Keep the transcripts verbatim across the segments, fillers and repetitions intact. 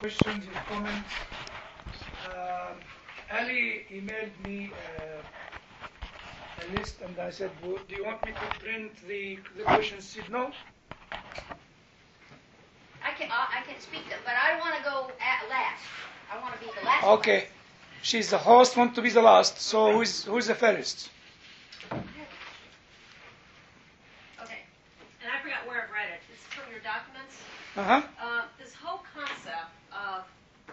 questions, your comments. Uh, Ali emailed me uh, a list, and I said, "Wo- do you want me to print the, the questions?" She said, no. I can uh, I can speak them, but I want to go at last. I want to be the last. Okay. One. She's the host, want to be the last. So who's, who's the first? Okay. And I forgot where I've read it. It's from your documents. Uh-huh. Uh, this whole concept of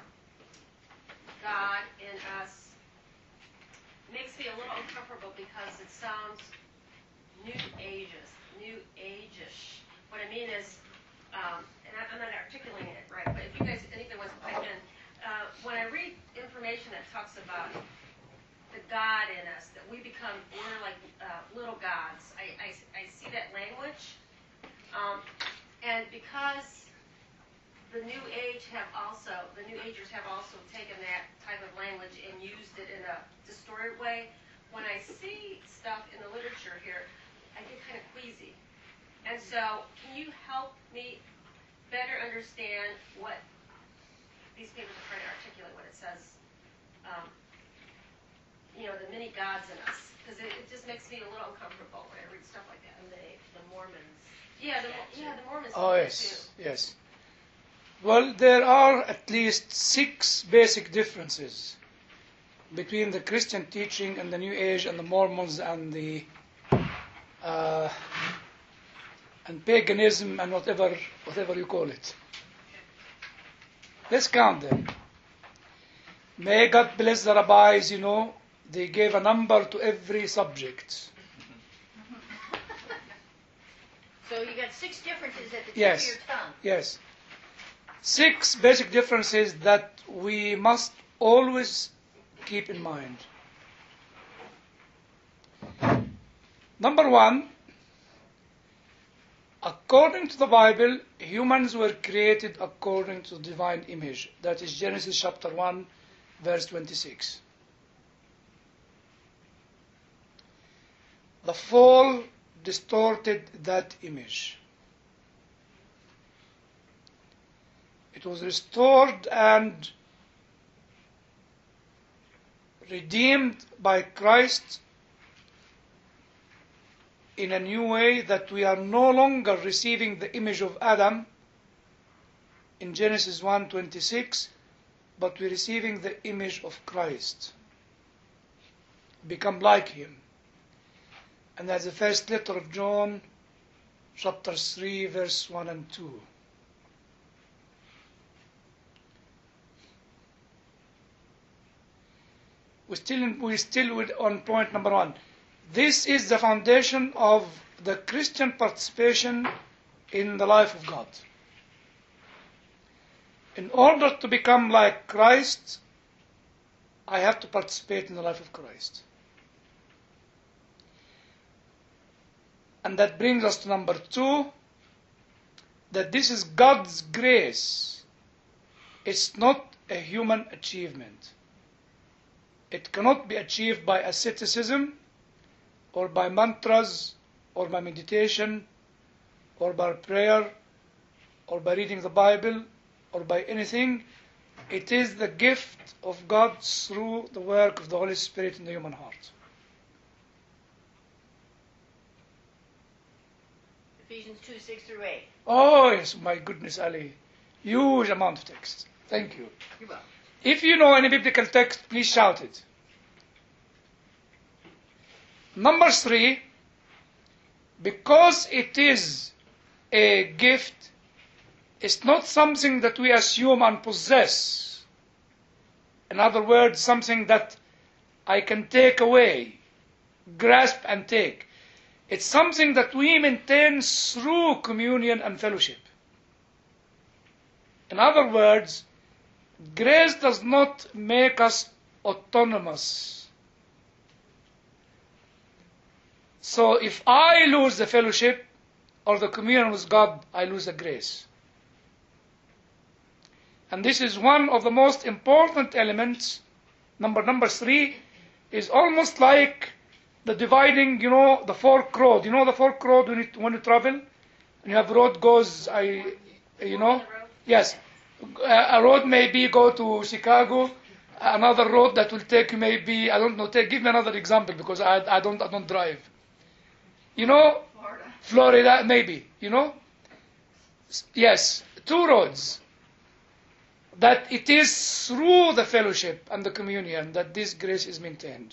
God in us makes me a little uncomfortable because it sounds new ages, new age-ish. What I mean is, um, and I, I'm not articulating it right, but if you guys, anybody wants to pipe in, uh, when I read information that talks about the God in us, that we become, we're like uh, little gods, I, I, I see that language. Um, and because the New Age have also, the New Agers have also taken that type of language and used it in a distorted way, when I see stuff in the literature here, I get kind of queasy. And so, can you help me better understand what these papers are trying to articulate when it says, um, you know, the many gods in us? Because it, it just makes me a little uncomfortable when I read stuff like that. And the, the Mormons. Yeah, the, yeah, the Mormons Oh, do that yes, too. yes. Well, there are at least six basic differences between the Christian teaching and the New Age and the Mormons and the uh, and paganism and whatever whatever you call it. Let's count them. May God bless the rabbis, you know, they gave a number to every subject. So you got six differences at the tip Yes. of your tongue. Yes. Six basic differences that we must always keep in mind. Number one, according to the Bible, humans were created according to the divine image. That is Genesis chapter one, verse twenty-six. The fall distorted that image. It was restored and redeemed by Christ in a new way, that we are no longer receiving the image of Adam in Genesis one twenty-six, but we're receiving the image of Christ. Become like him. And that's the first letter of John, chapter three, verse one and two. We're still, in, we're still with, on point number one. This is the foundation of the Christian participation in the life of God. In order to become like Christ, I have to participate in the life of Christ. And that brings us to number two, that this is God's grace. It's not a human achievement. It cannot be achieved by asceticism, or by mantras, or by meditation, or by prayer, or by reading the Bible, or by anything. It is the gift of God through the work of the Holy Spirit in the human heart. Ephesians two, six through eight. Oh, yes, my goodness, Ali. Huge amount of text. Thank you. You're welcome. If you know any biblical text, please shout it. Number three, because it is a gift, it's not something that we assume and possess. In other words, something that I can take away, grasp and take. It's something that we maintain through communion and fellowship. In other words, grace does not make us autonomous. So if I lose the fellowship or the communion with God, I lose the grace. And this is one of the most important elements. Number number three is almost like the dividing, you know, the fork road. You know the fork road when you, when you travel? And you have road goes, I, you know? Yes. A road maybe go to Chicago. Another road that will take you maybe, I don't know, take, give me another example because I, I, don't, I don't drive. You know, Florida. Florida, maybe, you know? Yes, two roads. That it is through the fellowship and the communion that this grace is maintained.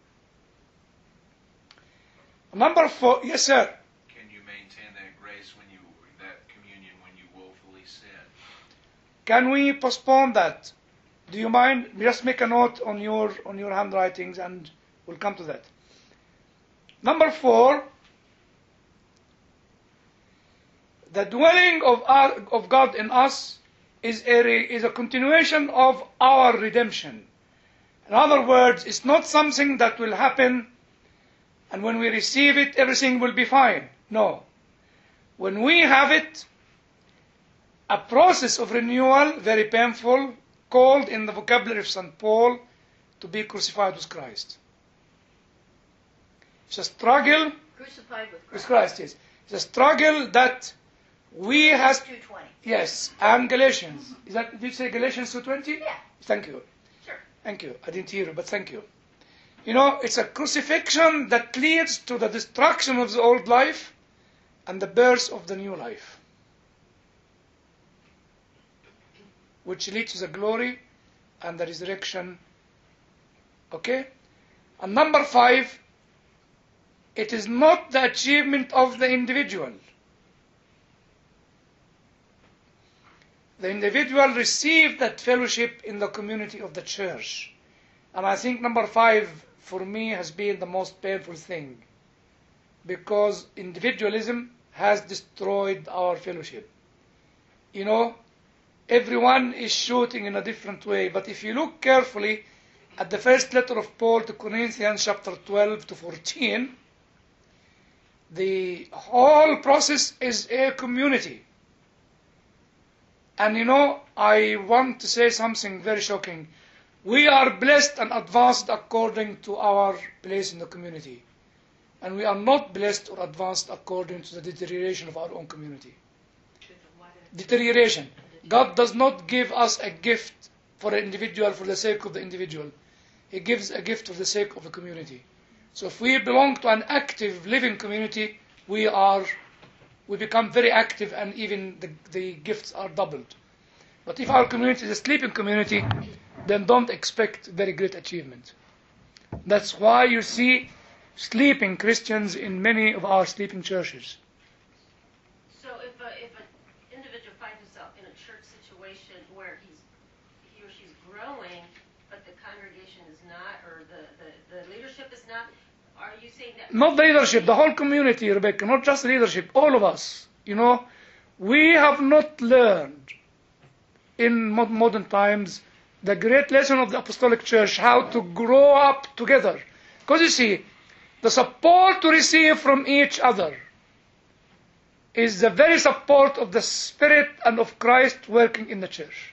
Number four, yes, sir. Can you maintain that grace when you, that communion when you willfully sin? Can we postpone that? Do you mind? Just make a note on your on your handwritings, and we'll come to that. Number four. The dwelling of our, of God in us is a is a continuation of our redemption. In other words, it's not something that will happen, and when we receive it, everything will be fine. No. When we have it, a process of renewal, very painful, called in the vocabulary of Saint Paul to be crucified with Christ. It's a struggle Crucified with Christ. with Christ, yes. It's a struggle that we have, two twenty. yes, and Galatians. Is that, did you say Galatians two twenty? Yeah. Thank you. Sure. Thank you. I didn't hear you, but thank you. You know, it's a crucifixion that leads to the destruction of the old life and the birth of the new life, which leads to the glory and the resurrection. Okay? And number five, it is not the achievement of the individual. The individual received that fellowship in the community of the church. And I think number five, for me, has been the most painful thing. Because individualism has destroyed our fellowship. You know, everyone is shooting in a different way. But if you look carefully at the first letter of Paul to Corinthians, chapter twelve to fourteen, the whole process is a community. And you know, I want to say something very shocking. We are blessed and advanced according to our place in the community. And we are not blessed or advanced according to the deterioration of our own community. Deterioration. God does not give us a gift for an individual for the sake of the individual. He gives a gift for the sake of the community. So if we belong to an active living community, we are we become very active, and even the, the gifts are doubled. But if our community is a sleeping community, then don't expect very great achievement. That's why you see sleeping Christians in many of our sleeping churches. So if a, if an individual finds himself in a church situation where he's he or she's growing, but the congregation is not, or the, the, the leadership is not, are you saying that? Not the leadership, the whole community, Rebecca, not just leadership, all of us. You know, we have not learned in modern times the great lesson of the Apostolic Church, how to grow up together. Because you see, the support to receive from each other is the very support of the Spirit and of Christ working in the church.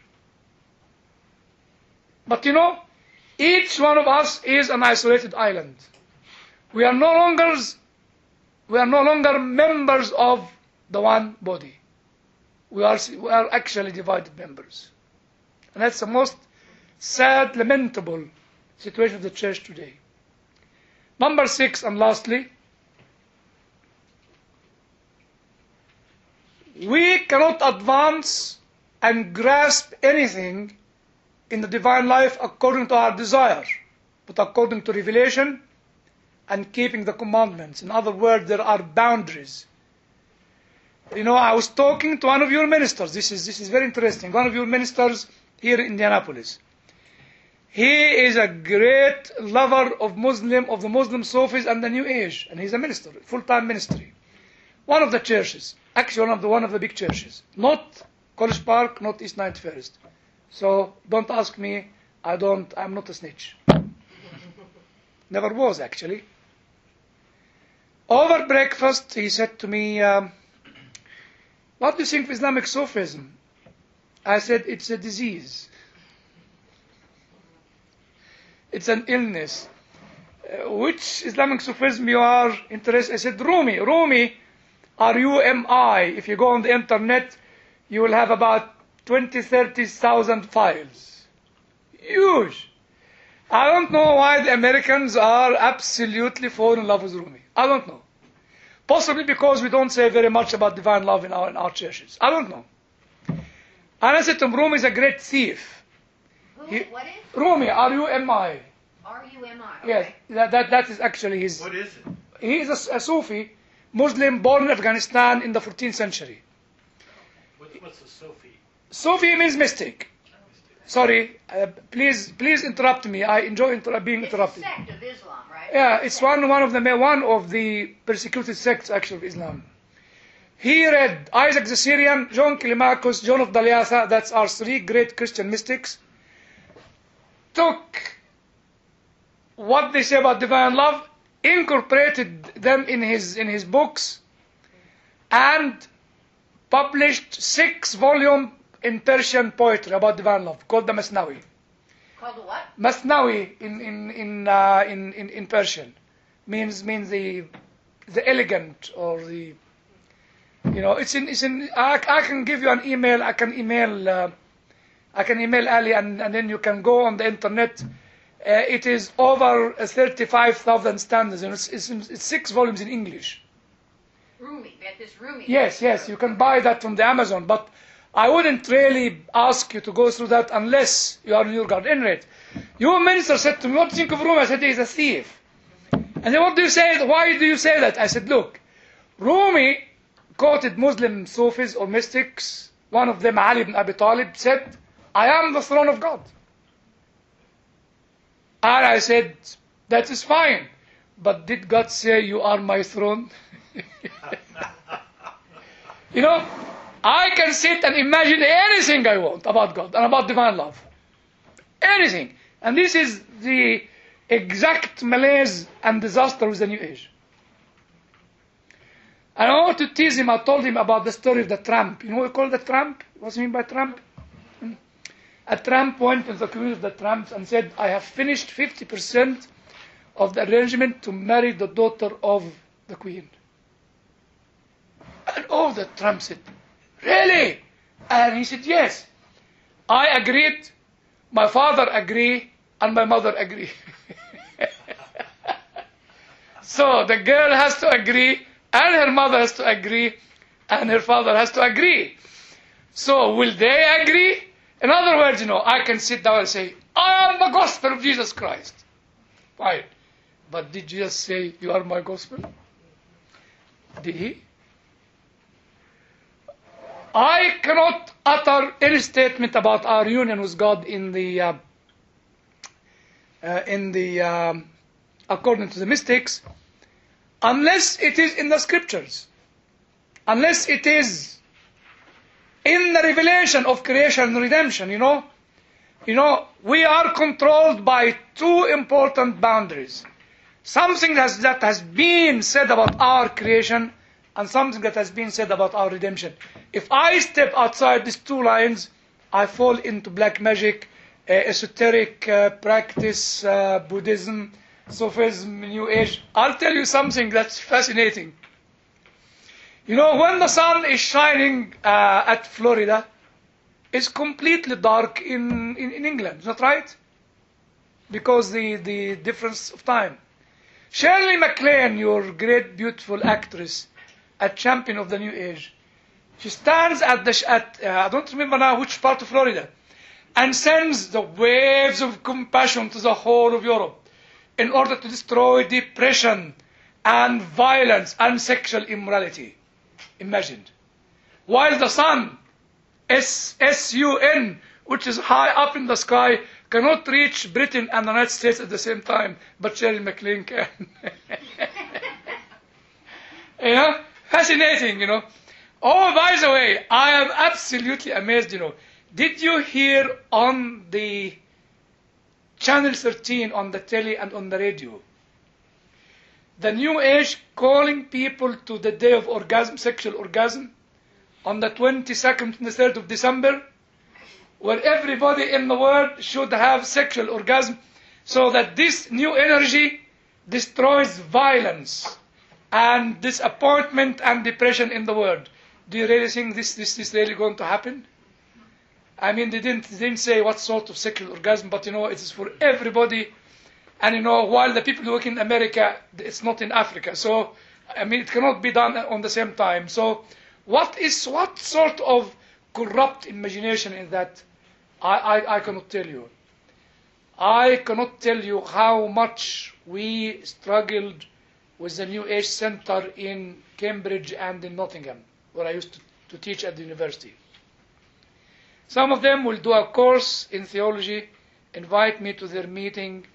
But you know, each one of us is an isolated island. We are no longer, we are no longer members of the one body. We are, we are actually divided members. And that's the most sad, lamentable situation of the church today. Number six, and lastly, we cannot advance and grasp anything in the divine life according to our desire, but according to revelation and keeping the commandments. In other words, there are boundaries. You know, I was talking to one of your ministers. This is, this is very interesting. One of your ministers here in Indianapolis. He is a great lover of Muslim, of the Muslim Sufis and the New Age. And he's a minister, full-time ministry. One of the churches. Actually, one of the, one of the big churches. Not College Park, not East ninety-first. So, don't ask me. I don't, I'm not a snitch. Never was, actually. Over breakfast, he said to me, um, what do you think of Islamic Sufism? I said, it's a disease. It's an illness. Uh, which Islamic Sufism you are interested? I said, Rumi. Rumi, R U M I. If you go on the internet, you will have about twenty, thirty thousand files. Huge. I don't know why the Americans are absolutely falling in love with Rumi. I don't know. Possibly because we don't say very much about divine love in our, in our churches. I don't know. And I said to him, Rumi is a great thief. Who, He- what is? Rumi, R U M I. R U M I. Yes, that, that, that is actually his. What is it? He is a, a Sufi, Muslim, born in Afghanistan in the fourteenth century. What's, what's a Sufi? Sufi means mystic. Sorry, uh, please, please interrupt me. I enjoy inter- being It's a interrupted. sect of Islam, right? Yeah, it's one one of the ma- one of the persecuted sects actually of Islam. He read Isaac the Syrian, John Killimakus, John of Daliatha. That's our three great Christian mystics. Took what they say about divine love, incorporated them in his in his books, and published six volume in Persian poetry about divine love called the Masnawi. Called the what? Masnawi in in in, uh, in in in Persian means means the the elegant or the you know it's in it's in I, I can give you an email. I can email uh, I can email Ali and, and then you can go on the internet. Uh, it is over uh, thirty-five thousand stanzas and it's, it's, it's six volumes in English. Rumi. That this Rumi. Yes, yes, you can buy that from the Amazon, but I wouldn't really ask you to go through that unless you are in your guard. Anyway, your minister said to me, what do you think of Rumi? I said, he's a thief. And then what do you say? Why do you say that? I said, look, Rumi quoted Muslim Sufis or mystics. One of them, Ali ibn Abi Talib, said, I am the throne of God. And I said, that is fine. But did God say, you are my throne? You know, I can sit and imagine anything I want about God and about divine love. Anything. And this is the exact malaise and disaster with the New Age. And I want to tease him. I told him about the story of the tramp. You know what we call the tramp? What's it mean by tramp? Hmm. A tramp went to the community of the tramps and said, I have finished fifty percent of the arrangement to marry the daughter of the queen. And all the tramps said, really? And he said, yes. I agreed, my father agreed, and my mother agreed. So the girl has to agree, and her mother has to agree, and her father has to agree. So will they agree? In other words, you know, I can sit down and say, I am the gospel of Jesus Christ. Fine. But did Jesus say, you are my gospel? Did he? I cannot utter any statement about our union with God in the, uh, uh, in the, um, according to the mystics, unless it is in the scriptures, unless it is in the revelation of creation and redemption. You know, you know, we are controlled by two important boundaries: something that's, that has been said about our creation, and something that has been said about our redemption. If I step outside these two lines, I fall into black magic, uh, esoteric uh, practice, uh, Buddhism, Sufism, New Age. I'll tell you something that's fascinating. You know, when the sun is shining uh, at Florida, it's completely dark in, in, in England, is that right? Because the, the difference of time. Shirley MacLaine, your great, beautiful actress, a champion of the New Age, she stands at the, at, uh, I don't remember now which part of Florida, and sends the waves of compassion to the whole of Europe in order to destroy depression and violence and sexual immorality. Imagined. While the sun, S S U N, which is high up in the sky, cannot reach Britain and the United States at the same time, but Shirley MacLaine can. You know? Fascinating, you know. Oh, by the way, I am absolutely amazed, you know. Did you hear on the Channel thirteen, on the telly and on the radio, the New Age calling people to the day of orgasm, sexual orgasm, on the twenty-second and the third of December, where everybody in the world should have sexual orgasm, so that this new energy destroys violence and disappointment and depression in the world. Do you really think this, this is really going to happen? I mean, they didn't, they didn't say what sort of sexual orgasm, but you know, it is for everybody. And you know, while the people who work in America, it's not in Africa. So, I mean, it cannot be done on the same time. So, what is, what sort of corrupt imagination is that? I, I, I cannot tell you. I cannot tell you how much we struggled with the New Age Center in Cambridge and in Nottingham, where I used to, to teach at the university. Some of them will do a course in theology, invite me to their meeting.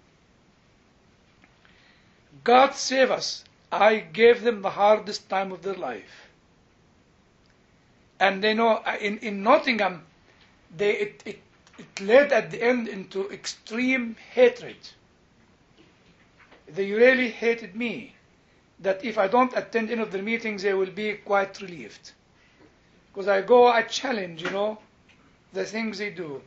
God save us. I gave them the hardest time of their life. And they know, in, in Nottingham, they, it, it, it led at the end into extreme hatred. They really hated me. That if I don't attend any of their meetings, they will be quite relieved. Because I go, I challenge, you know, the things they do.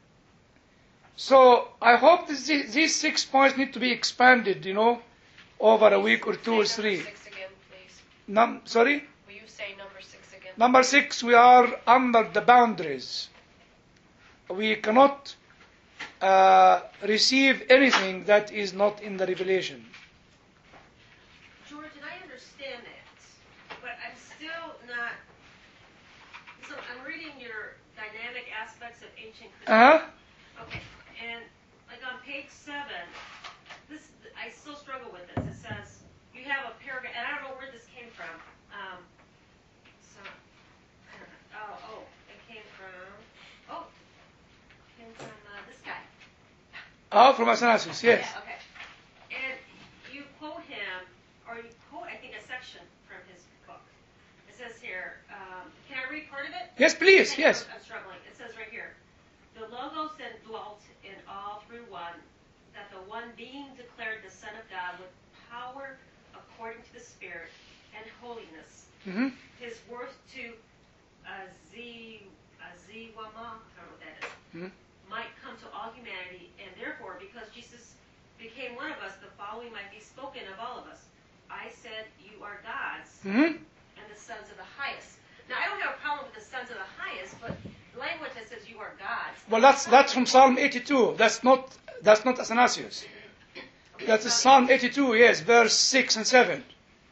So I hope this, these six points need to be expanded, you know, over a week or two or three. Number six again, please. Num- sorry? Will you say number six again? Number six, we are under the boundaries. We cannot uh, receive anything that is not in the revelation. George, and I understand that, but I'm still not. So I'm reading your dynamic aspects of ancient Christianity. Uh-huh. Okay, and like on page seven, this I still struggle with this. It says you have a paragraph, and I don't know where this came from. Um, so I don't know. Oh, oh, it came from. Oh, it came from uh, this guy. Oh, from Athanasius, yes. Yeah, okay. And you quote him, or you quote, I think, a section from his book. It says here, um, can I read part of it? Yes, please, Okay, yes. I'm, I'm struggling. It says right here, the Logos then dwelt in all through one, that the one being declared the Son of God with power according to the Spirit and holiness, Mm-hmm. his worth to Azi, Aziwama, I don't know what that is, Mm-hmm. might come to all humanity, and therefore, because Jesus became one of us, the following might be spoken of all of us. I said, you are God's, Mm-hmm. and the sons of the highest. Now, I don't have a problem with the sons of the highest, but language that says you are God's. Well, that's that's from Psalm eighty-two. That's not that's not Athanasius. That is Psalm eighty-two, yes, verse six and seven.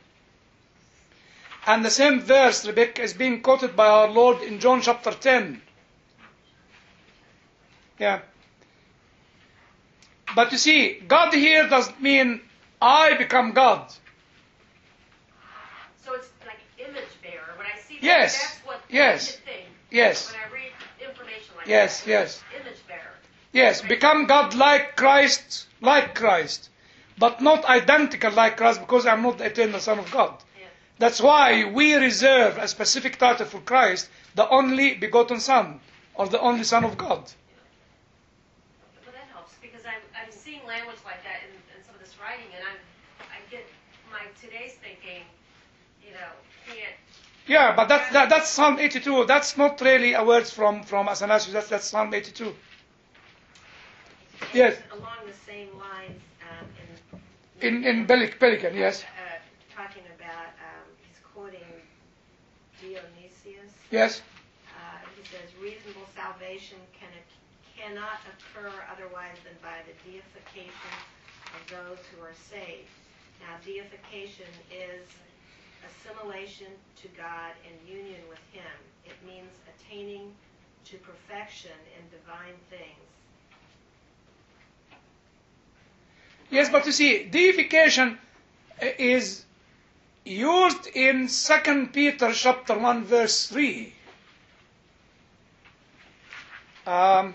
And the same verse, Rebecca, is being quoted by our Lord in John chapter ten. Yeah. But you see, God here doesn't mean I become God. So it's like image bearer. When I see that, Yes, that's what yes, I should think. Yes, When I read information like yes, that. yes. Image bearer. Yes, become God like Christ, like Christ. But not identical like Christ, because I'm not the eternal Son of God. Yeah. That's why we reserve a specific title for Christ, the only begotten Son, or the only Son of God. Well, that helps, because I'm, I'm seeing language like that in, in some of this writing, and I'm, I get my today's thinking, you know, can't. Yeah, but that, that that's Psalm eighty-two. That's not really a word from, from Athanasius. That's, that's Psalm eighty-two. Yes. Along the same lines, um, In in in Pelic- Pelican, yes. uh, talking about, um, he's quoting Dionysius. Yes. Uh, he says, reasonable salvation can cannot occur otherwise than by the deification of those who are saved. Now, deification is assimilation to God and union with Him. It means attaining to perfection in divine things. Yes, but you see, deification is used in Second Peter chapter one, verse three. Um,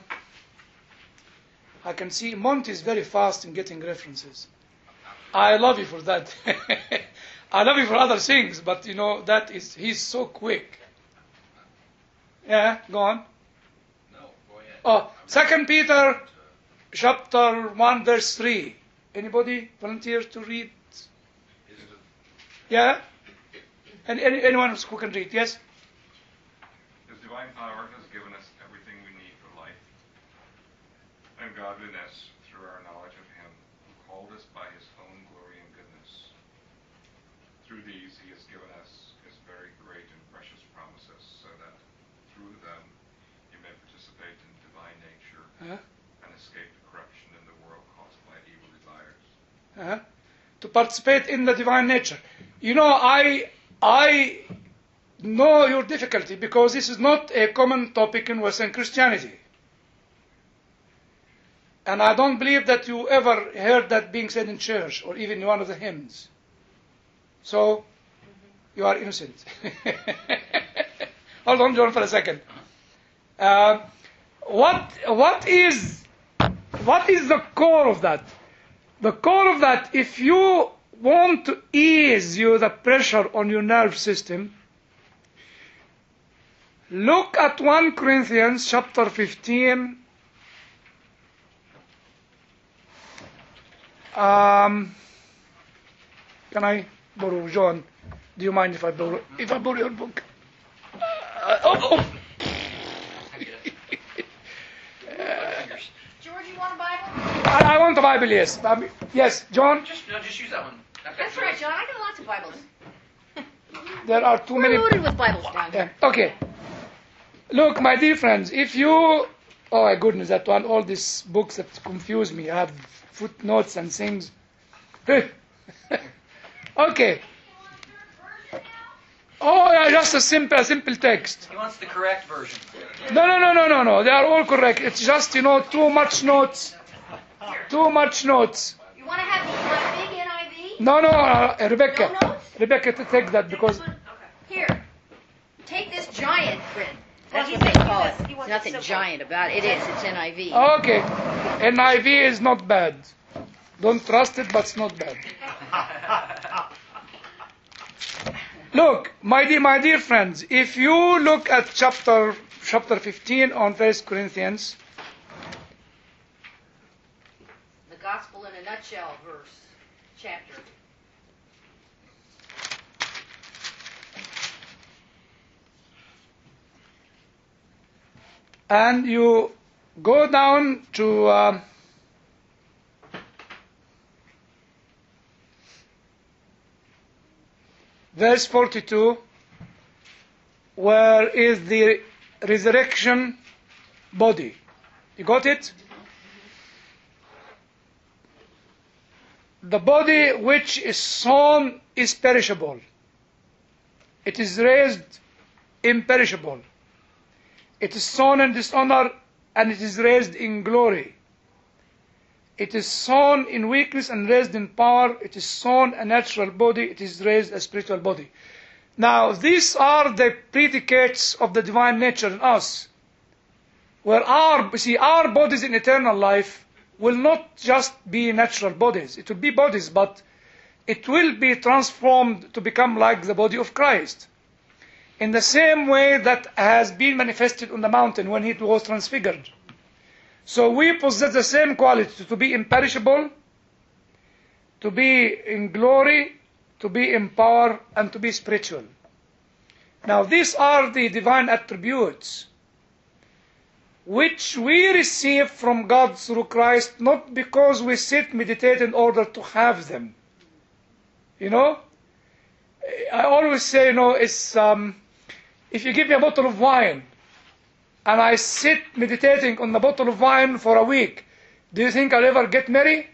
I can see Monty is very fast in getting references. I love you for that. I love you for other things, but you know, that is, he's so quick. Yeah, go on. No, go ahead. Oh, Second Peter chapter one, verse three. Anybody volunteer to read? Is it Yeah? And any, anyone who can read, yes? His divine power has given us everything we need for life and godliness through our knowledge of Him who called us by His own glory and goodness. Through these He has given us His very great and precious promises, so that through them you may participate in divine nature Uh-huh. and escape the corruption in the world caused by evil desires. Uh-huh. To participate in the divine nature. You know, I I know your difficulty because this is not a common topic in Western Christianity. And I don't believe that you ever heard that being said in church or even in one of the hymns. So, you are innocent. Hold on, John, for a second. Uh, what what is what is the core of that? The core of that, if you want to ease you the pressure on your nerve system, look at First Corinthians chapter fifteen. Um, can I borrow, John? Do you mind if I borrow if I borrow your book? Uh, oh, oh. George, you want a Bible? I, I want the Bible, yes. Um, yes, John, Just, no, just use that one. I've got That's right, John. I got lots of Bibles. there are too We're many. loaded with Bibles down Yeah. here. Okay. Look, my dear friends, if you, oh my goodness, that one, all these books that confuse me, I have footnotes and things. Okay. Oh, yeah, just a simple, a simple text. He wants the correct version. No, no, no, no, no, no. They are all correct. It's just, you know, too much notes. Too much notes. You want to have the big N I V? No, no, uh, Rebecca. No notes? Rebecca, to take that because. Here. Take this giant print. Well, That's he what they said he call wants- it. he wants There's it nothing simple. giant about it. It is. It's N I V. Okay. N I V is not bad. Don't trust it, but it's not bad. Look, my dear, my dear friends, if you look at chapter chapter fifteen on First Corinthians, The gospel in a nutshell verse, chapter. and you go down to um, verse forty-two, where is the resurrection body. You got it? The body which is sown is perishable. It is raised imperishable. It is sown in dishonor and it is raised in glory. It is sown in weakness and raised in power. It is sown a natural body. It is raised a spiritual body. Now, these are the predicates of the divine nature in us. Where our, see, our bodies in eternal life will not just be natural bodies. It will be bodies, but it will be transformed to become like the body of Christ. In the same way that has been manifested on the mountain when it was transfigured. So we possess the same quality to be imperishable, to be in glory, to be in power, and to be spiritual. Now these are the divine attributes which we receive from God through Christ, not because we sit, meditate in order to have them. You know? I always say, you know, it's, um, if you give me a bottle of wine, and I sit meditating on the bottle of wine for a week, do you think I'll ever get merry?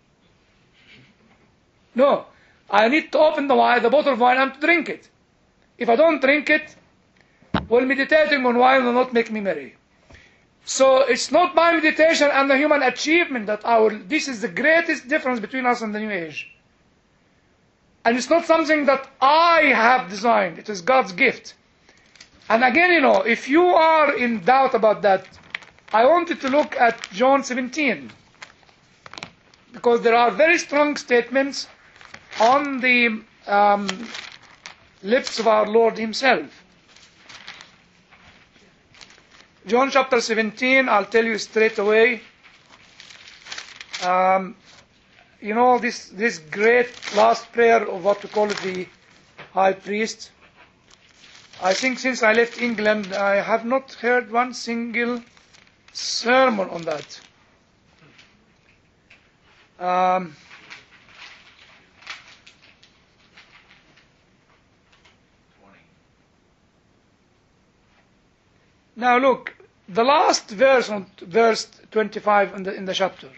No. I need to open the wine, the bottle of wine, and to drink it. If I don't drink it, well, meditating on wine will not make me merry. So it's not my meditation and the human achievement that I will, this is the greatest difference between us and the New Age. And it's not something that I have designed, it is God's gift. And again, you know, if you are in doubt about that, I want you to look at John seventeen. Because there are very strong statements on the um, lips of our Lord himself. John chapter seventeen, I'll tell you straight away. Um, you know, this, this great last prayer of what we call the high priest. I think since I left England, I have not heard one single sermon on that. Um, now look, the last verse, on verse twenty-five in the, in the chapter.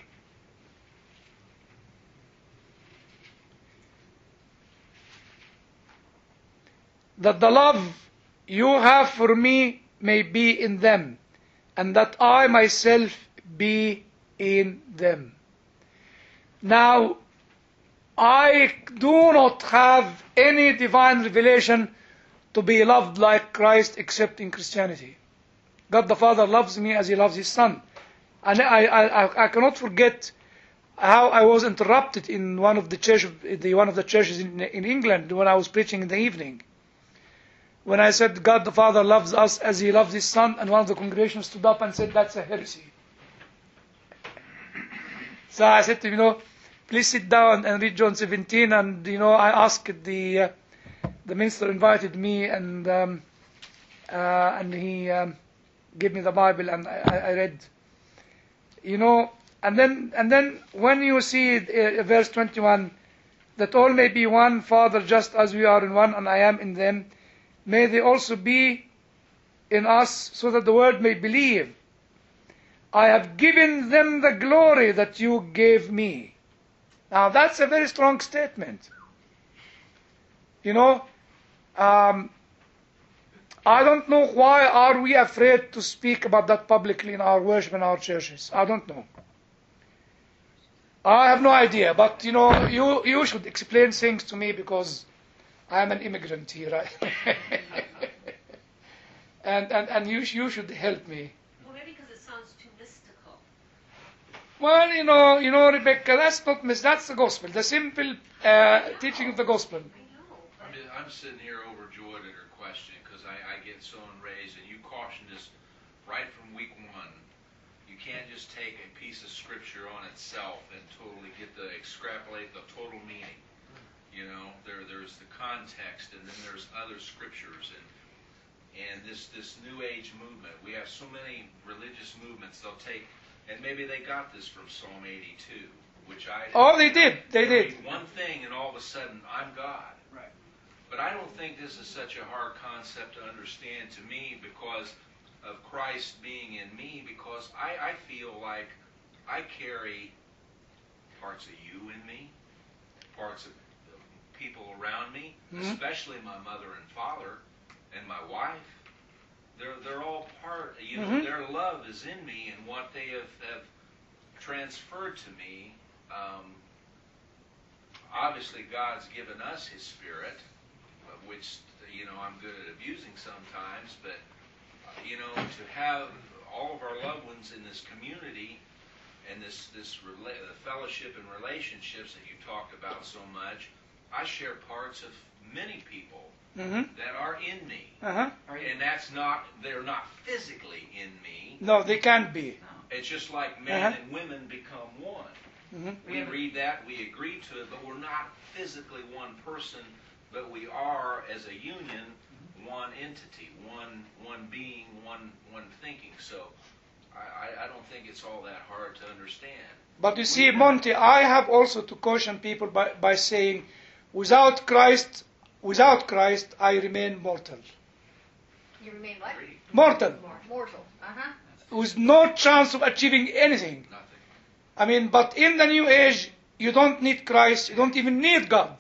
That the love you have for me may be in them, and that I myself be in them. Now, I do not have any divine revelation to be loved like Christ except in Christianity. God the Father loves me as He loves His Son. And I, I, I cannot forget how I was interrupted in one of the church, the one of the churches in, in England when I was preaching in the evening. When I said God the Father loves us as He loves His Son, and one of the congregation stood up and said, that's a heresy. So I said to him, you know, please sit down and read John seventeen. And, you know, I asked the, uh, the minister invited me, and um, uh, and he um, gave me the Bible, and I, I read. You know, and then and then when you see uh, verse twenty-one, that all may be one, Father, just as we are in one, and I am in them, may they also be in us, so that the world may believe. I have given them the glory that you gave me. Now that's a very strong statement. You know, um, I don't know why are we afraid to speak about that publicly in our worship in our churches. I don't know. I have no idea, but you know, you, you should explain things to me, because I am an immigrant here. Right? and and, and you, you should help me. Well, maybe because it sounds too mystical. Well, you know, you know, Rebecca, that's not mis- that's the gospel, the simple uh, teaching of the gospel. I know. I'm, just, I'm sitting here overjoyed at her question, because I, I get so enraged, and you cautioned us right from week one. You can't just take a piece of scripture on itself and totally get the extrapolate the total meaning. You know, there there's the context, and then there's other scriptures, and and this this New Age movement. We have so many religious movements. They'll take, and maybe they got this from Psalm eighty-two, which I Oh, they did. They read did. one thing, and all of a sudden I'm God. Right. But I don't think this is such a hard concept to understand to me, because of Christ being in me, because I, I feel like I carry parts of you in me, parts of the people around me, Mhm. especially my mother and father and my wife. They're they're all part, you know, Mhm. their love is in me, and what they have, have transferred to me. Um, obviously, God's given us His Spirit, uh, which, you know, I'm good at abusing sometimes, but, uh, you know, to have all of our loved ones in this community and this, this rela- the fellowship and relationships that you talked about so much, I share parts of many people Mm-hmm. that are in me. Uh-huh. And that's not, they're not physically in me. No, they can't be. It's just like men Uh-huh. and women become one. Mm-hmm. We read that, we agree to it, but we're not physically one person, but we are, as a union, one entity, one one being, one one thinking. So I, I, I don't think it's all that hard to understand. But you see, Monty, I have also to caution people by, by saying, without Christ, without Christ, I remain mortal. You remain what? Agree? Mortal. Mortal. Uh-huh. With no chance of achieving anything. Nothing. I mean, but in the new age, you don't need Christ, you don't even need God.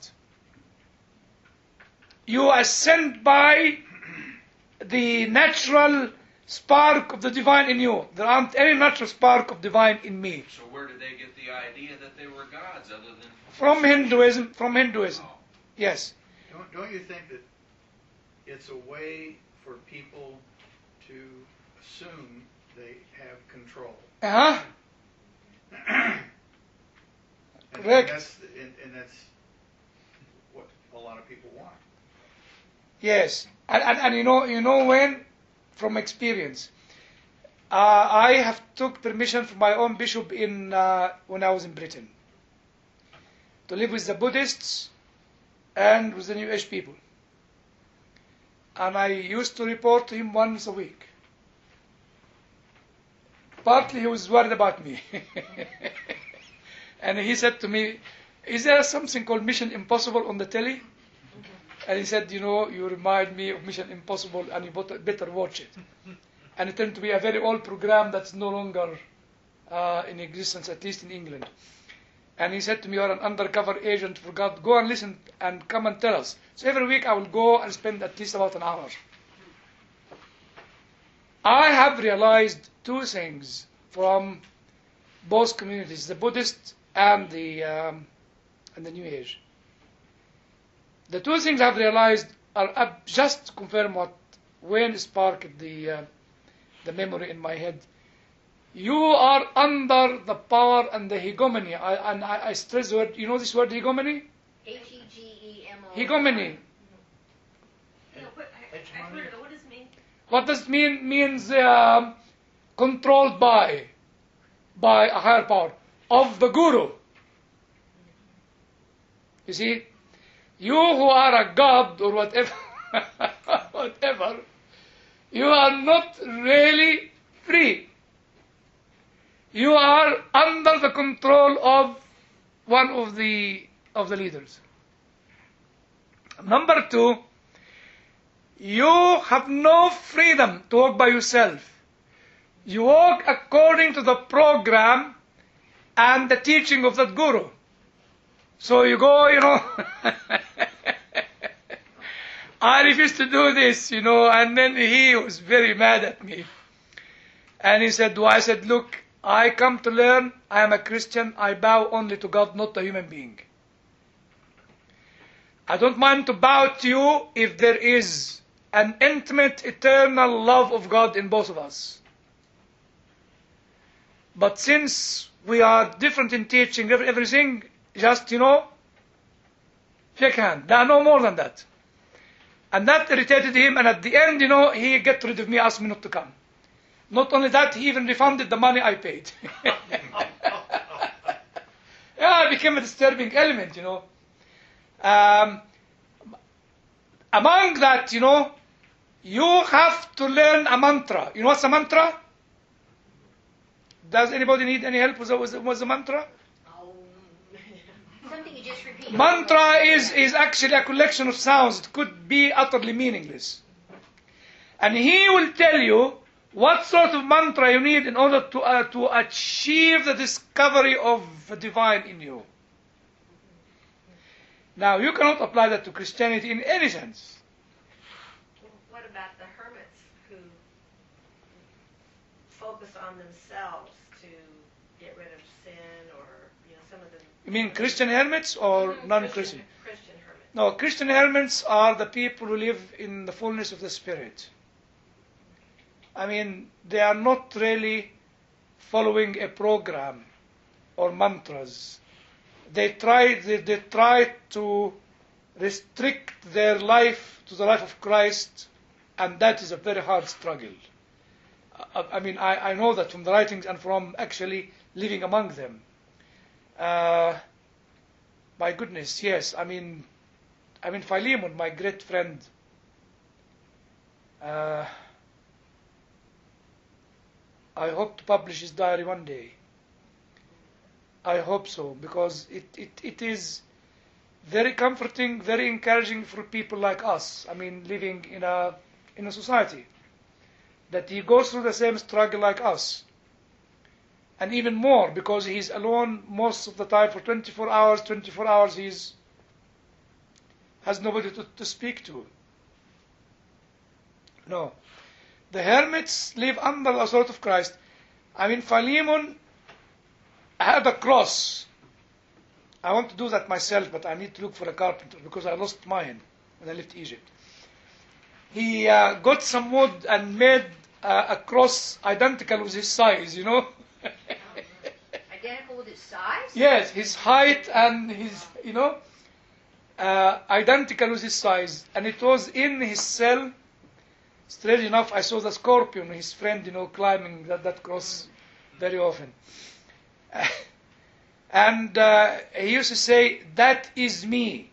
You are sent by the natural spark of the divine in you. There aren't any natural spark of divine in me. So where did they get the idea that they were gods, other than From Hinduism, from Hinduism. Oh. Yes. Don't, don't you think that it's a way for people to assume they have control? Uh-huh. And, Correct. And that's, and, and that's what a lot of people want. Yes. And, and, and you know, you know when? From experience. Uh, I have took permission from my own bishop in uh, when I was in Britain to live with the Buddhists and with the New Age people. And I used to report to him once a week. Partly he was worried about me. And he said to me, is there something called Mission Impossible on the telly? And he said, you know, you remind me of Mission Impossible, and you better better watch it. and it turned to be a very old program that's no longer uh, in existence, at least in England. And he said to me, "You're an undercover agent for God. Go and listen and come and tell us." So every week I will go and spend at least about an hour. I have realized two things from both communities, the Buddhist and the um, and the New Age. The two things I've realized are uh, just to confirm what Wayne sparked the uh, the memory in my head. You are under the power and the hegemony. I, and I, I stress the word. You know this word, hegemony? H E G E M O. Hegemony. Yeah, what, I, I've heard of it. What does it mean? What does it mean? Means um, controlled by, by a higher power, of the guru. You see, you who are a god or whatever, whatever, you are not really free. You are under the control of one of the of the leaders. Number two, you have no freedom to walk by yourself. You walk according to the program and the teaching of that guru. So you go, you know, I refused to do this, you know, and then he was very mad at me. And he said, well, I said, look, I come to learn, I am a Christian, I bow only to God, not a human being. I don't mind to bow to you if there is an intimate, eternal love of God in both of us. But since we are different in teaching, everything, just, you know, shake hand. There are no more than that. And that irritated him, and at the end, you know, he got rid of me, asked me not to come. Not only that, he even refunded the money I paid. Yeah, it became a disturbing element, you know. Um, among that, you know, you have to learn a mantra. You know what's a mantra? Does anybody need any help with the, with the, with the mantra? Something you just repeat. Mantra is, is actually a collection of sounds. It could be utterly meaningless. And he will tell you what sort of mantra you need in order to, uh, to achieve the discovery of the divine in you. Now, you cannot apply that to Christianity in any sense. What about the hermits who focus on themselves to get rid of sin, or, you know, some of them... You mean Christian hermits or No, non-Christian? Christian hermits. No, Christian hermits are the people who live in the fullness of the Spirit. I mean, they are not really following a program or mantras. They try, they, they try to restrict their life to the life of Christ, and that is a very hard struggle. I, I mean, I, I know that from the writings and from actually living among them. Uh, my goodness, yes. I mean, I mean, Philemon, my great friend, uh, I hope to publish his diary one day. I hope so, because it, it, it is very comforting, very encouraging for people like us. I mean, living in a in a society that he goes through the same struggle like us, and even more because he's alone most of the time for twenty-four hours. twenty-four hours he's has nobody to, to speak to. No, the hermits live under the authority of Christ. I mean, Philemon had a cross. I want to do that myself, but I need to look for a carpenter because I lost mine when I left Egypt. He uh, got some wood and made uh, a cross identical with his size, you know. Identical with its size? Yes, his height and his, you know, uh, identical with his size. And it was in his cell. Strange enough, I saw the scorpion, his friend, you know, climbing that, that cross very often. And uh, he used to say, that is me.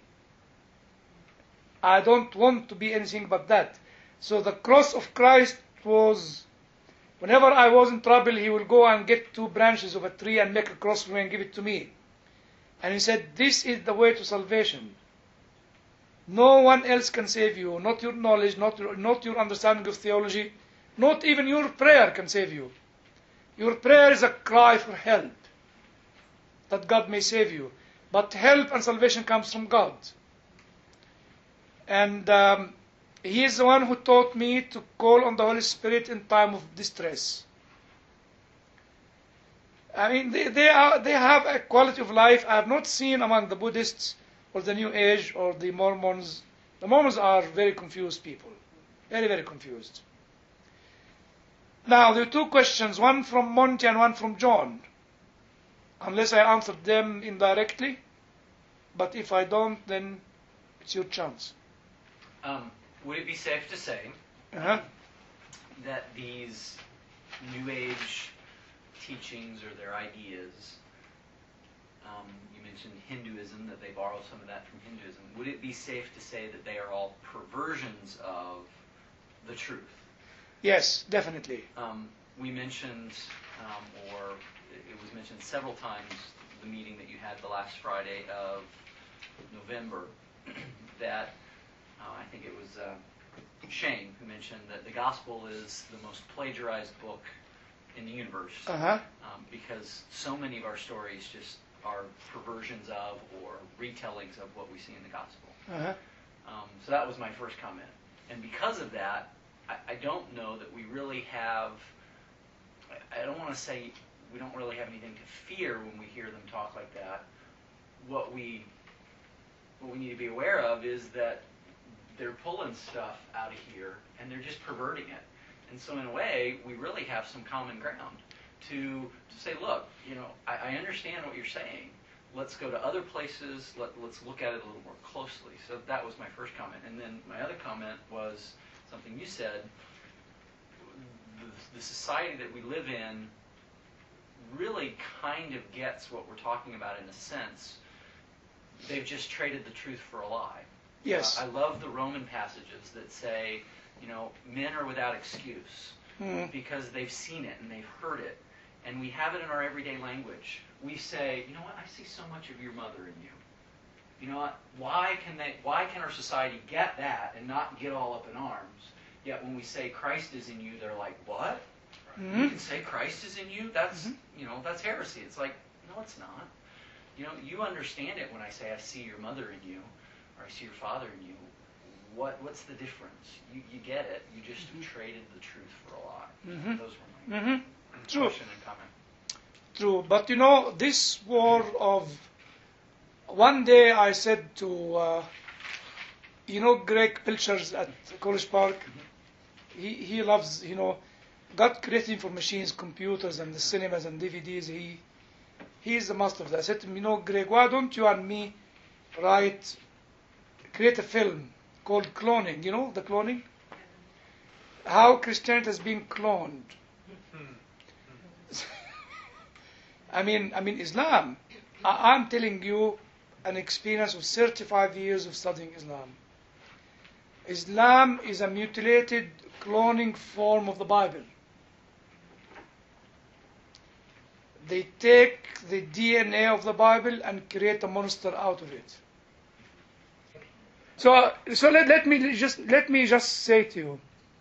I don't want to be anything but that. So the cross of Christ was, whenever I was in trouble, he will go and get two branches of a tree and make a cross for me and give it to me. And he said, this is the way to salvation. No one else can save you, not your knowledge, not your, not your understanding of theology. Not even your prayer can save you. Your prayer is a cry for help, that God may save you. But help and salvation comes from God. And um, He is the one who taught me to call on the Holy Spirit in time of distress. I mean, they, they, are, they have a quality of life I have not seen among the Buddhists or the New Age or the Mormons. The Mormons are very confused people. Very, very confused. Now, there are two questions, one from Monty and one from John. Unless I answered them indirectly. But if I don't, then it's your chance. Um, would it be safe to say Uh-huh. that these New Age teachings or their ideas, um, you mentioned Hinduism, that they borrow some of that from Hinduism. Would it be safe to say that they are all perversions of the truth? Yes, definitely. Um, we mentioned, um, or it was mentioned several times, the meeting that you had the last Friday of November, that uh, I think it was uh, Shane who mentioned that the gospel is the most plagiarized book in the universe, Uh-huh. um, because so many of our stories just are perversions of or retellings of what we see in the gospel. Uh-huh. Um, so that was my first comment. And because of that, I, I don't know that we really have, I, I don't want to say we don't really have anything to fear when we hear them talk like that. What we, what we need to be aware of is that they're pulling stuff out of here and they're just perverting it. And so in a way, we really have some common ground to, to say, look, you know, I, I understand what you're saying. Let's go to other places. Let, let's look at it a little more closely. So that was my first comment. And then my other comment was something you said. The, the society that we live in really kind of gets what we're talking about in a sense. They've just traded the truth for a lie. Yes. Uh, I love the Roman passages that say, you know, men are without excuse Mm. because they've seen it and they've heard it. And we have it in our everyday language. We say, you know what, I see so much of your mother in you. You know what, why can they? Why can our society get that and not get all up in arms? Yet when we say Christ is in you, they're like, what? You Mhm. can say Christ is in you? That's, Mhm. you know, that's heresy. It's like, no, it's not. You know, you understand it when I say I see your mother in you, or I see your father in you. What What's the difference? You you get it. You just traded the truth for a lie. Mhm. Those were my Mhm. True. question and comment. True. But you know, this war of... One day I said to, uh, you know, Greg Pilchers at College Park? He, he loves, you know, God creating for machines, computers, and the cinemas and D V Ds. He, he is the master of that. I said to him, you know, Greg, why don't you and me write, create a film called Cloning? You know, the cloning? How Christianity has been cloned. I mean, I mean, Islam. I, I'm telling you an experience of thirty-five years of studying Islam. Islam is a mutilated, cloning form of the Bible. They take the D N A of the Bible and create a monster out of it. So, so let, let me just let me just say to you.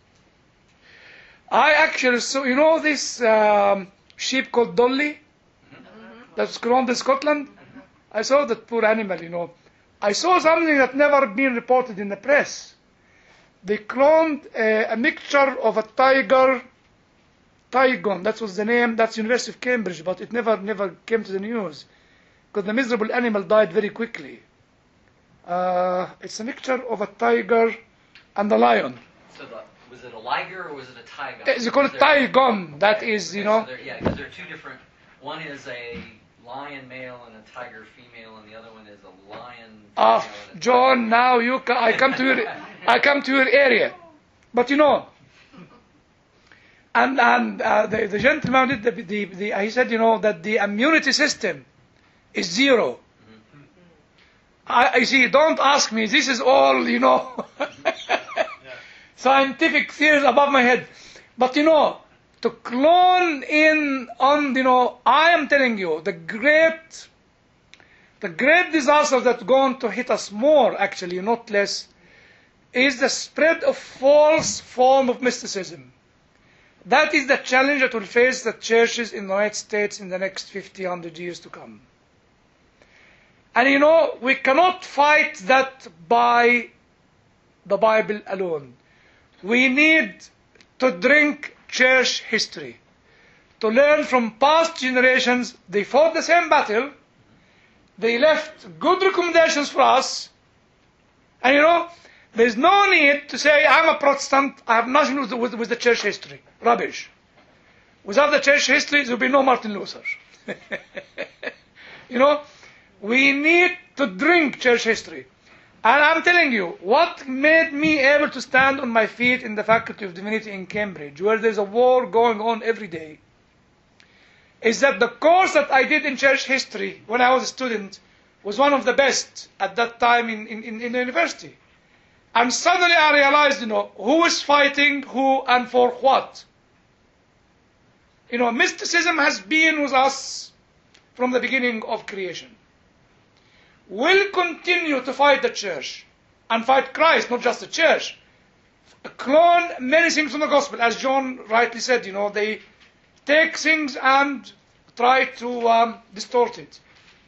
I actually saw, you know, this um, sheep called Dolly that's cloned in Scotland. I saw that poor animal, you know. I saw something that never been reported in the press. They cloned a, a mixture of a tiger, Tygon, that was the name, that's University of Cambridge, but it never, never came to the news. Because the miserable animal died very quickly. Uh, it's a mixture of a tiger and a lion. So the, was it a liger or was it a tiger? They call it Tygon, that is, you know. So yeah, because there are two different. One is a lion male and a tiger female, and the other one is a lion. Ah, female and a John, tiger. now you ca- I come to your, I come to your area, but you know, and and uh, the the gentleman did the, the the he said, you know, that the immunity system is zero. I, I see. Don't ask me. This is all, you know, scientific theories above my head. But you know, to clone in on, you know, I am telling you, the great, the great disaster that's going to hit us more, actually, not less, is the spread of false form of mysticism. That is the challenge that will face the churches in the United States in the next fifty, one hundred years to come. And you know, we cannot fight that by the Bible alone. We need to drink church history, to learn from past generations. They fought the same battle. They left good recommendations for us. And you know, there's no need to say, I'm a Protestant, I have nothing with, with, with the church history. Rubbish. Without the church history, there will be no Martin Luther. You know, we need to drink church history. And I'm telling you, what made me able to stand on my feet in the Faculty of Divinity in Cambridge, where there's a war going on every day, is that the course that I did in church history when I was a student was one of the best at that time in, in, in the university. And suddenly I realized, you know, who is fighting who and for what. You know, mysticism has been with us from the beginning of creation. Will continue to fight the church and fight Christ, not just the church. Clone many things from the gospel, as John rightly said. You know, they take things and try to um, distort it.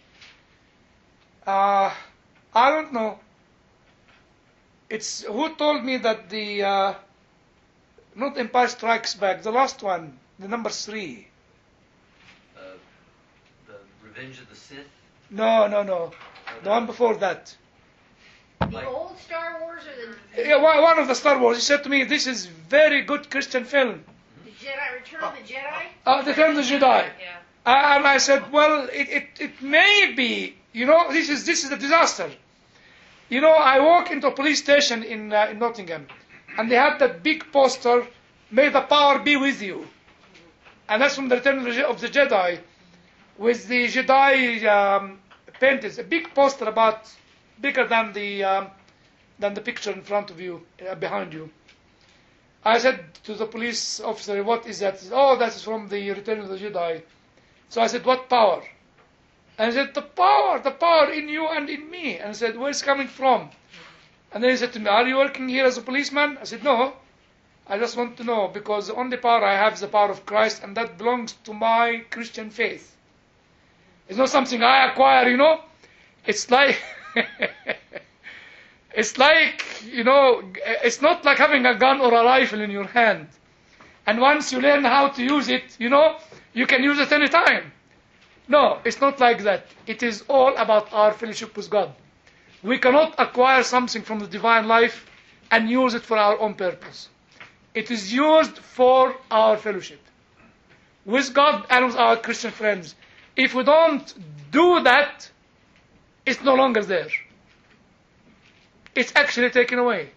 Uh, I don't know. It's who told me that the uh, not Empire Strikes Back, the last one, the number three. Uh, the Revenge of the Sith. No, no, no. The one before that. The old Star Wars or the Yeah, one one of the Star Wars. He said to me, "This is very good Christian film." the Jedi Return of the Jedi? Uh, the Return of the Jedi. Yeah. Uh, and I said, well, it, it, it may be. You know, this is this is a disaster. You know, I walk into a police station in uh, in Nottingham, and they had that big poster, "May the power be with you," and that's from the Return of the, Je- of the Jedi, with the Jedi um, painted, a big poster about bigger than the um, than the picture in front of you, uh, behind you. I said to the police officer, "What is that?" He said, "Oh, that is from the Return of the Jedi." So I said, "What power?" And he said, "The power, the power in you and in me." And I said, "Where's it coming from?" And then he said to me, "Are you working here as a policeman?" I said, "No. I just want to know, because the only power I have is the power of Christ, and that belongs to my Christian faith. It's not something I acquire, you know. It's like, it's like, you know, it's not like having a gun or a rifle in your hand. And once you learn how to use it, you know, you can use it any time. No, it's not like that. It is all about our fellowship with God. We cannot acquire something from the divine life and use it for our own purpose. It is used for our fellowship with God and with our Christian friends. If we don't do that, it's no longer there. It's actually taken away.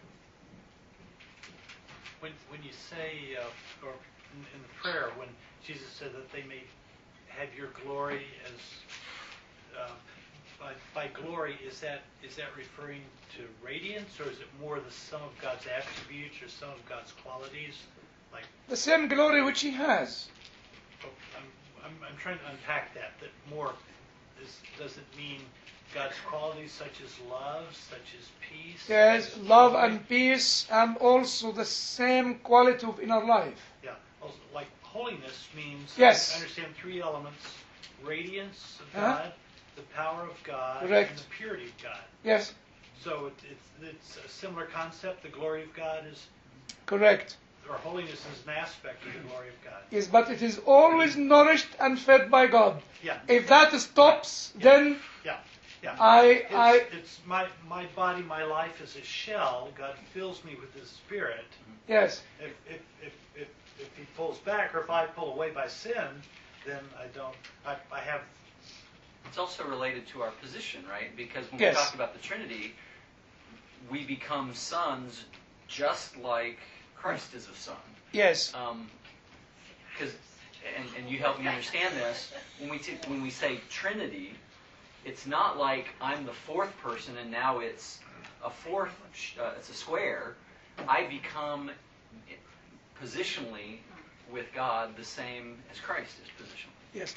When, when you say, uh, or in, in the prayer, when Jesus said that they may have your glory as, uh, by, by glory, is that is that referring to radiance, or is it more the sum of God's attributes or some of God's qualities? Like The same glory which He has. oh, I'm, I'm, I'm trying to unpack that, that more, is, does it mean God's qualities such as love, such as peace? Yes, such as love joy? and peace, and also the same quality of inner life. Yeah, also, like holiness means, Yes. I understand three elements: radiance of Uh-huh. God, the power of God, Correct. and the purity of God. Yes, So it, it's, it's a similar concept. The glory of God is, correct. or holiness is an aspect of the glory of God. Yes, but it is always nourished and fed by God. Yeah, If that stops, then yeah, yeah. I, It's, I, it's my, my body, my life is a shell. God fills me with His Spirit. yes, If, if, if, if, if He pulls back, or if I pull away by sin, then I don't, I, I have, It's also related to our position, right? Because when Yes. we talk about the Trinity, we become sons just like Christ is a son. yes, Um, 'cause, and, and you help me understand this, when we, t- when we say Trinity, it's not like I'm the fourth person and now it's a fourth, sh- uh, it's a square. I become positionally with God the same as Christ is positionally. yes.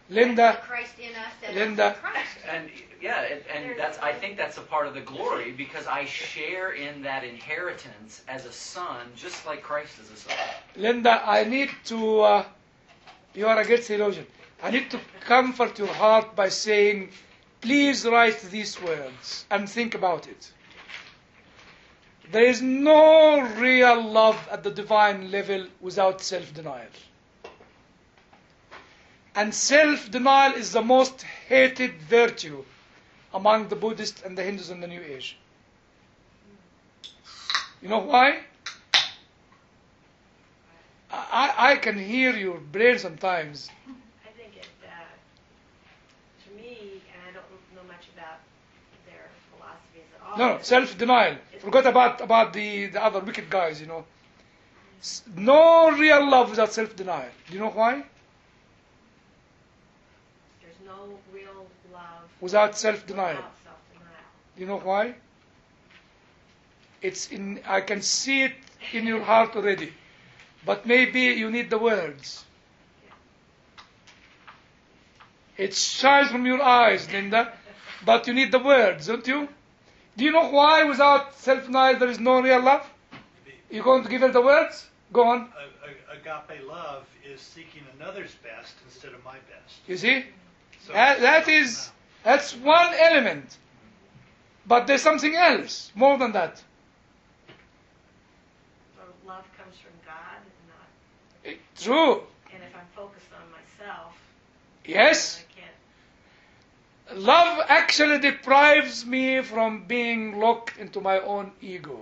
Linda, The Christ in us that Linda. is Christ. And yeah, and, and that's I think that's a part of the glory because I share in that inheritance as a son, just like Christ is a son. Linda, I need to, uh, you are a great theologian. I need to comfort your heart by saying, please write these words and think about it. There is no real love at the divine level without self-denial. And self-denial is the most hated virtue among the Buddhists and the Hindus in the New Age. You know why? I, I can hear your brain sometimes. I think it, uh, to me, and I don't know much about their philosophies at all. No, no, self-denial. Forget about, about the, the other wicked guys, you know. S- No real love without self-denial. Do you know why? There's no real love Without self-denial. without self-denial. Do you know why? It's in, I can see it in your heart already. But maybe you need the words. It shines from your eyes, Linda. But you need the words, don't you? Do you know why without self-denial there is no real love? You going to give her the words? Go on. A- a- Agape love is seeking another's best instead of my best. You see? So That, that is, that's one element. But there's something else, more than that. So love comes from God, not. It- True. And if I'm focused on myself, Yes. I can't. Love actually deprives me from being locked into my own ego.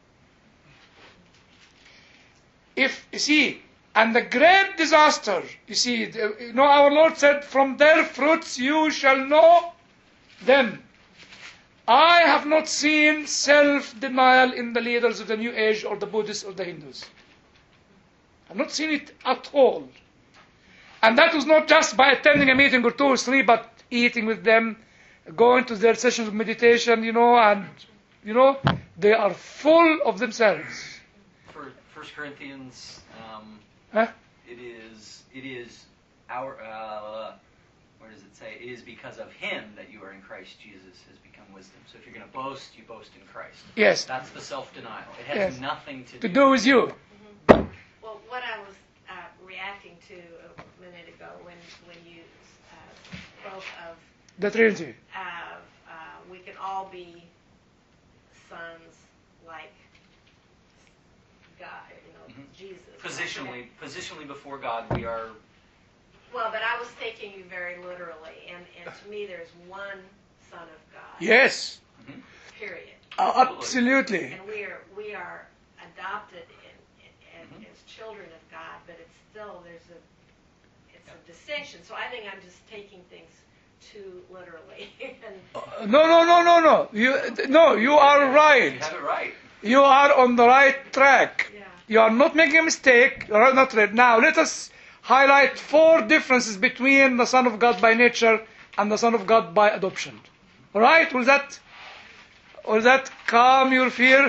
If, you see, and the great disaster, you see, the, you know, our Lord said, from their fruits you shall know them. I have not seen self-denial in the leaders of the New Age or the Buddhists or the Hindus. I've not seen it at all. And that was not just by attending a meeting or two or three, but eating with them, going to their sessions of meditation, you know, and, you know, they are full of themselves. For First Corinthians, um, Huh? it is it is our uh, where does it say? It is because of Him that you are in Christ Jesus has become wisdom. So if you're going to boast, you boast in Christ. Yes, That's the self-denial. It has Yes. nothing to, to do with you. Well, what I was uh, reacting to a minute ago when when you uh, spoke of The Trinity. of uh, we can all be sons like God, you know, Mhm. Jesus. Positionally, positionally before God, we are. Well, but I was taking you very literally, and, and to me, there's one Son of God. Yes, Period. uh, absolutely. And we are we are adopted in, in, Mhm. as children of God, but it's still there's a it's a distinction. So I think I'm just taking things too literally. and Uh, No, no, no, no, no. You, no, you are You right. have it right. You are on the right track. yeah. You are not making a mistake. You are not right. Now, let us highlight four differences between the Son of God by nature and the Son of God by adoption. All right? Will that, will that calm your fear?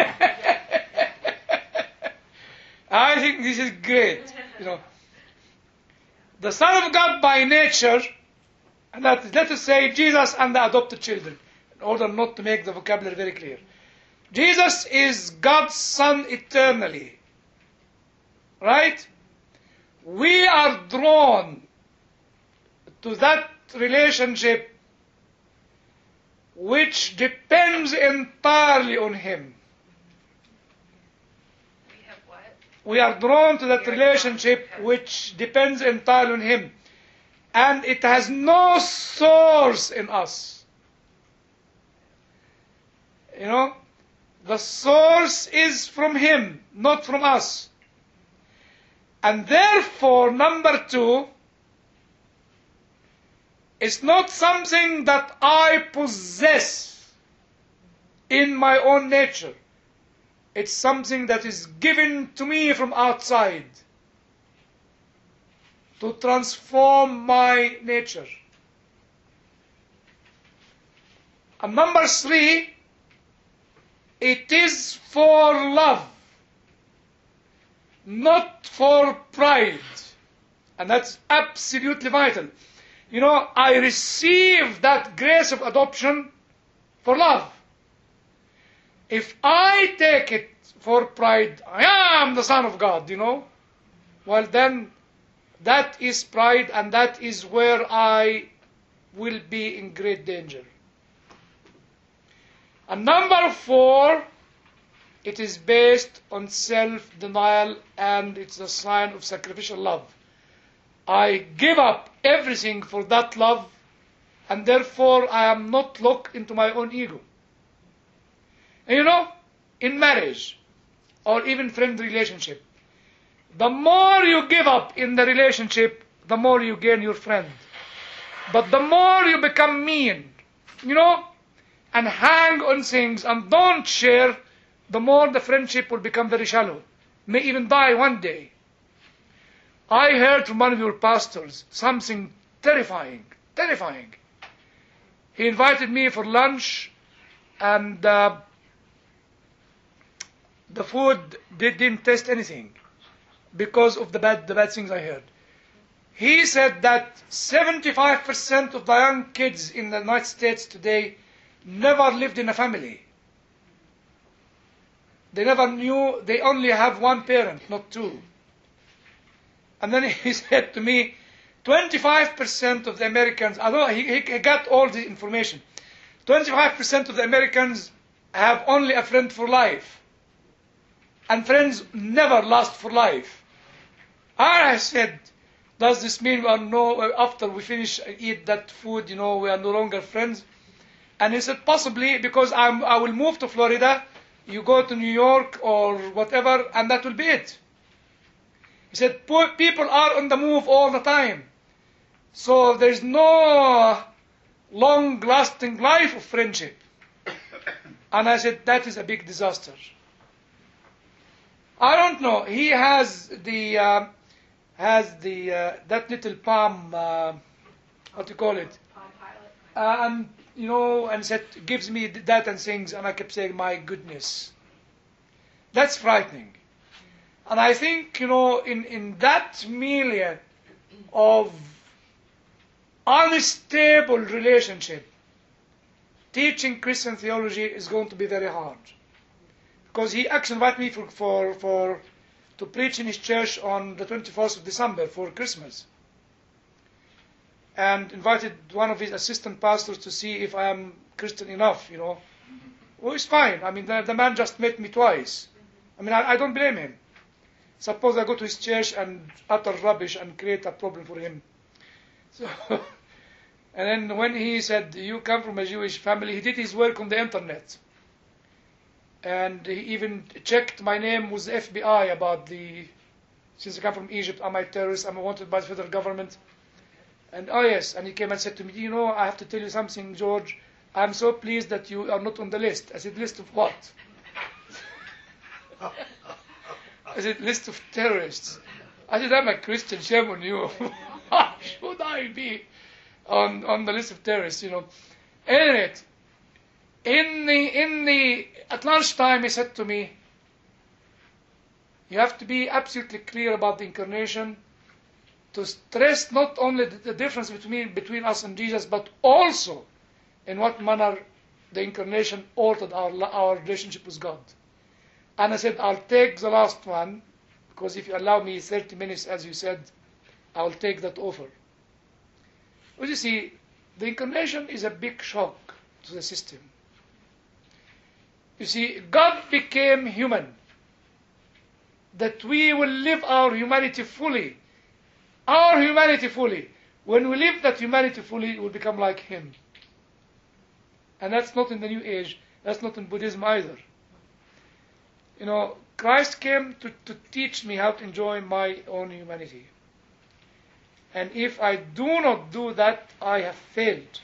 I think this is great. You know, the Son of God by nature, and that is, let us say, Jesus and the adopted children, in order not to make the vocabulary very clear. Jesus is God's Son eternally. Right? We are drawn to that relationship which depends entirely on Him. We have what? We are drawn to that We are relationship drawn, okay. which depends entirely on Him. And it has no source in us. You know? The source is from Him, not from us. And therefore, number two, it's not something that I possess in my own nature. It's something that is given to me from outside to transform my nature. And number three, it is for love, not for pride. And that's absolutely vital. You know, I receive that grace of adoption for love. If I take it for pride, I am the Son of God, you know, well then that is pride, and that is where I will be in great danger. And number four, it is based on self-denial, and it's a sign of sacrificial love. I give up everything for that love, and therefore I am not locked into my own ego. And you know, in marriage, or even friend relationship, the more you give up in the relationship, the more you gain your friend. But the more you become mean, you know, and hang on things and don't share, the more the friendship will become very shallow, may even die one day. I heard from one of your pastors something terrifying, terrifying. He invited me for lunch, and uh, the food did, didn't taste anything because of the bad, the bad things I heard. He said that seventy-five percent of the young kids in the United States today never lived in a family. They never knew, they only have one parent, not two. And then he said to me, twenty-five percent of the Americans, although he, he got all the information, twenty-five percent of the Americans have only a friend for life. And friends never last for life. I said, does this mean we are no, after we finish eat that food, you know, we are no longer friends? And he said, possibly, because I'm, I will move to Florida, you go to New York or whatever, and that will be it. He said, poor people are on the move all the time. So there's no long-lasting life of friendship. And I said, that is a big disaster. I don't know. He has the, uh, has the, uh, that little palm, uh, how to call it? Palm Pilot. Uh, and, you know, and said, gives me that and things, and I kept saying, my goodness. That's frightening. And I think, you know, in, in that milieu of unstable relationship, teaching Christian theology is going to be very hard. Because he actually invited me for, for, for to preach in his church on the twenty-fourth of December for Christmas. And invited one of his assistant pastors to see if I am Christian enough, you know. Well, it's fine. I mean, the, the man just met me twice. I mean, I, I don't blame him. Suppose I go to his church and utter rubbish and create a problem for him. So, and then when he said, you come from a Jewish family, he did his work on the internet. And he even checked my name with the F B I about the, since I come from Egypt, am I a terrorist, am I wanted by the federal government? And oh yes, and he came and said to me, you know, I have to tell you something, George, I'm so pleased that you are not on the list. I said, list of what? I said, list of terrorists. I said, I'm a Christian, shame on you. Why should I be on, on the list of terrorists, you know? Anyway, in the, in the, at lunchtime he said to me, you have to be absolutely clear about the incarnation, to stress not only the, the difference between, between us and Jesus, but also in what manner the incarnation altered our, our relationship with God. And I said, I'll take the last one, because if you allow me thirty minutes, as you said, I'll take that offer. Well, you see, the incarnation is a big shock to the system. You see, God became human, that we will live our humanity fully. Our humanity fully. When we live that humanity fully, it will become like Him. And that's not in the New Age. That's not in Buddhism either. You know, Christ came to, to teach me how to enjoy my own humanity. And if I do not do that, I have failed.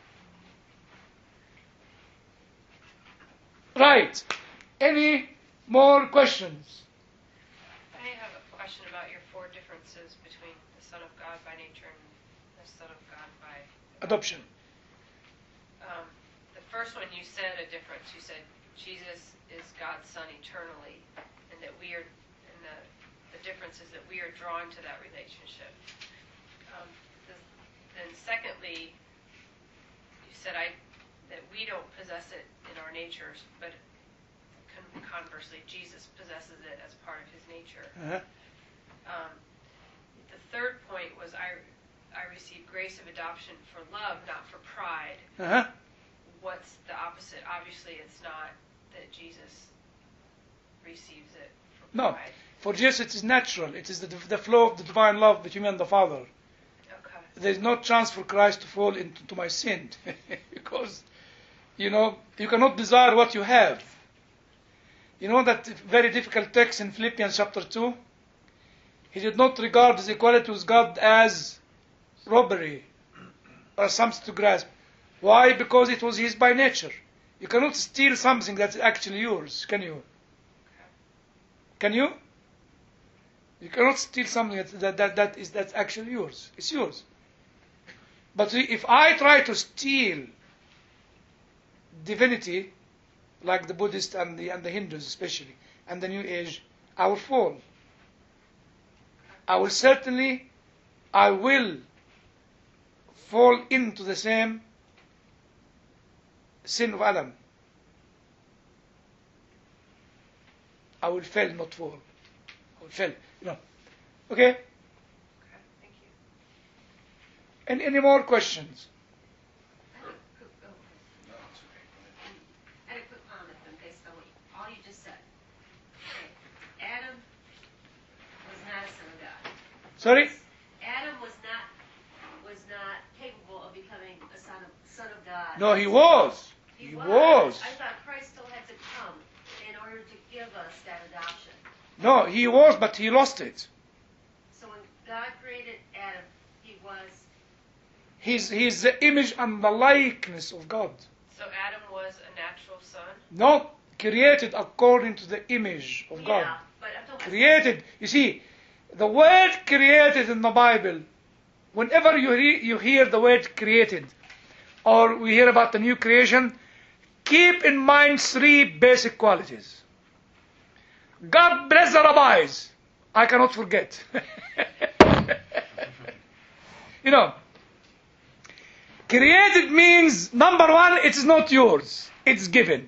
Right. Any more questions? I have a question about your four differences between the Son of God by nature and the Son of God by adoption. Um, the first one you said a difference. You said Jesus is God's Son eternally, and that we are, and the, the difference is that we are drawn to that relationship. Um, the, then secondly, you said I that we don't possess it in our natures, but con- conversely, Jesus possesses it as part of his nature. Uh-huh. Um, the third point was I, I received grace of adoption for love, not for pride. Uh-huh. What's the opposite? Obviously, it's not that Jesus receives it for No. pride. For Jesus, it is natural. It is the, the flow of the divine love between me and the Father. Okay. There's no chance for Christ to fall into to my sin. Because, you know, you cannot desire what you have. You know that very difficult text in Philippians chapter two? He did not regard his equality with God as robbery or something to grasp. Why? Because it was his by nature. You cannot steal something that's actually yours, can you? Can you? You cannot steal something that, that, that, that is that's actually yours. It's yours. But if I try to steal divinity, like the Buddhists and the and the Hindus especially, and the New Age, I will fall. I will certainly, I will fall into the same sin of Adam. I will fail, not fall. I will fail. You know. Okay? Okay, thank you. And any more questions? I have a quick, oh, No, it's okay. Go ahead. I had a quick comment then based on what you, all you just said. Okay. Adam was not a son of God. Sorry? Adam was not was not capable of becoming a son of son of God. No, he was. He, He was. was. I thought Christ still had to come in order to give us that adoption. No, he was, but he lost it. So when God created Adam, he was. He's, he's the image and the likeness of God. So Adam was a natural son. Not created according to the image of God. Yeah, but I'm talking about Created. You see, the word created in the Bible, whenever you, re- you hear the word created, or we hear about the new creation, keep in mind three basic qualities. God bless the rabbis. I cannot forget. You know, created means, number one, it is not yours. It's given.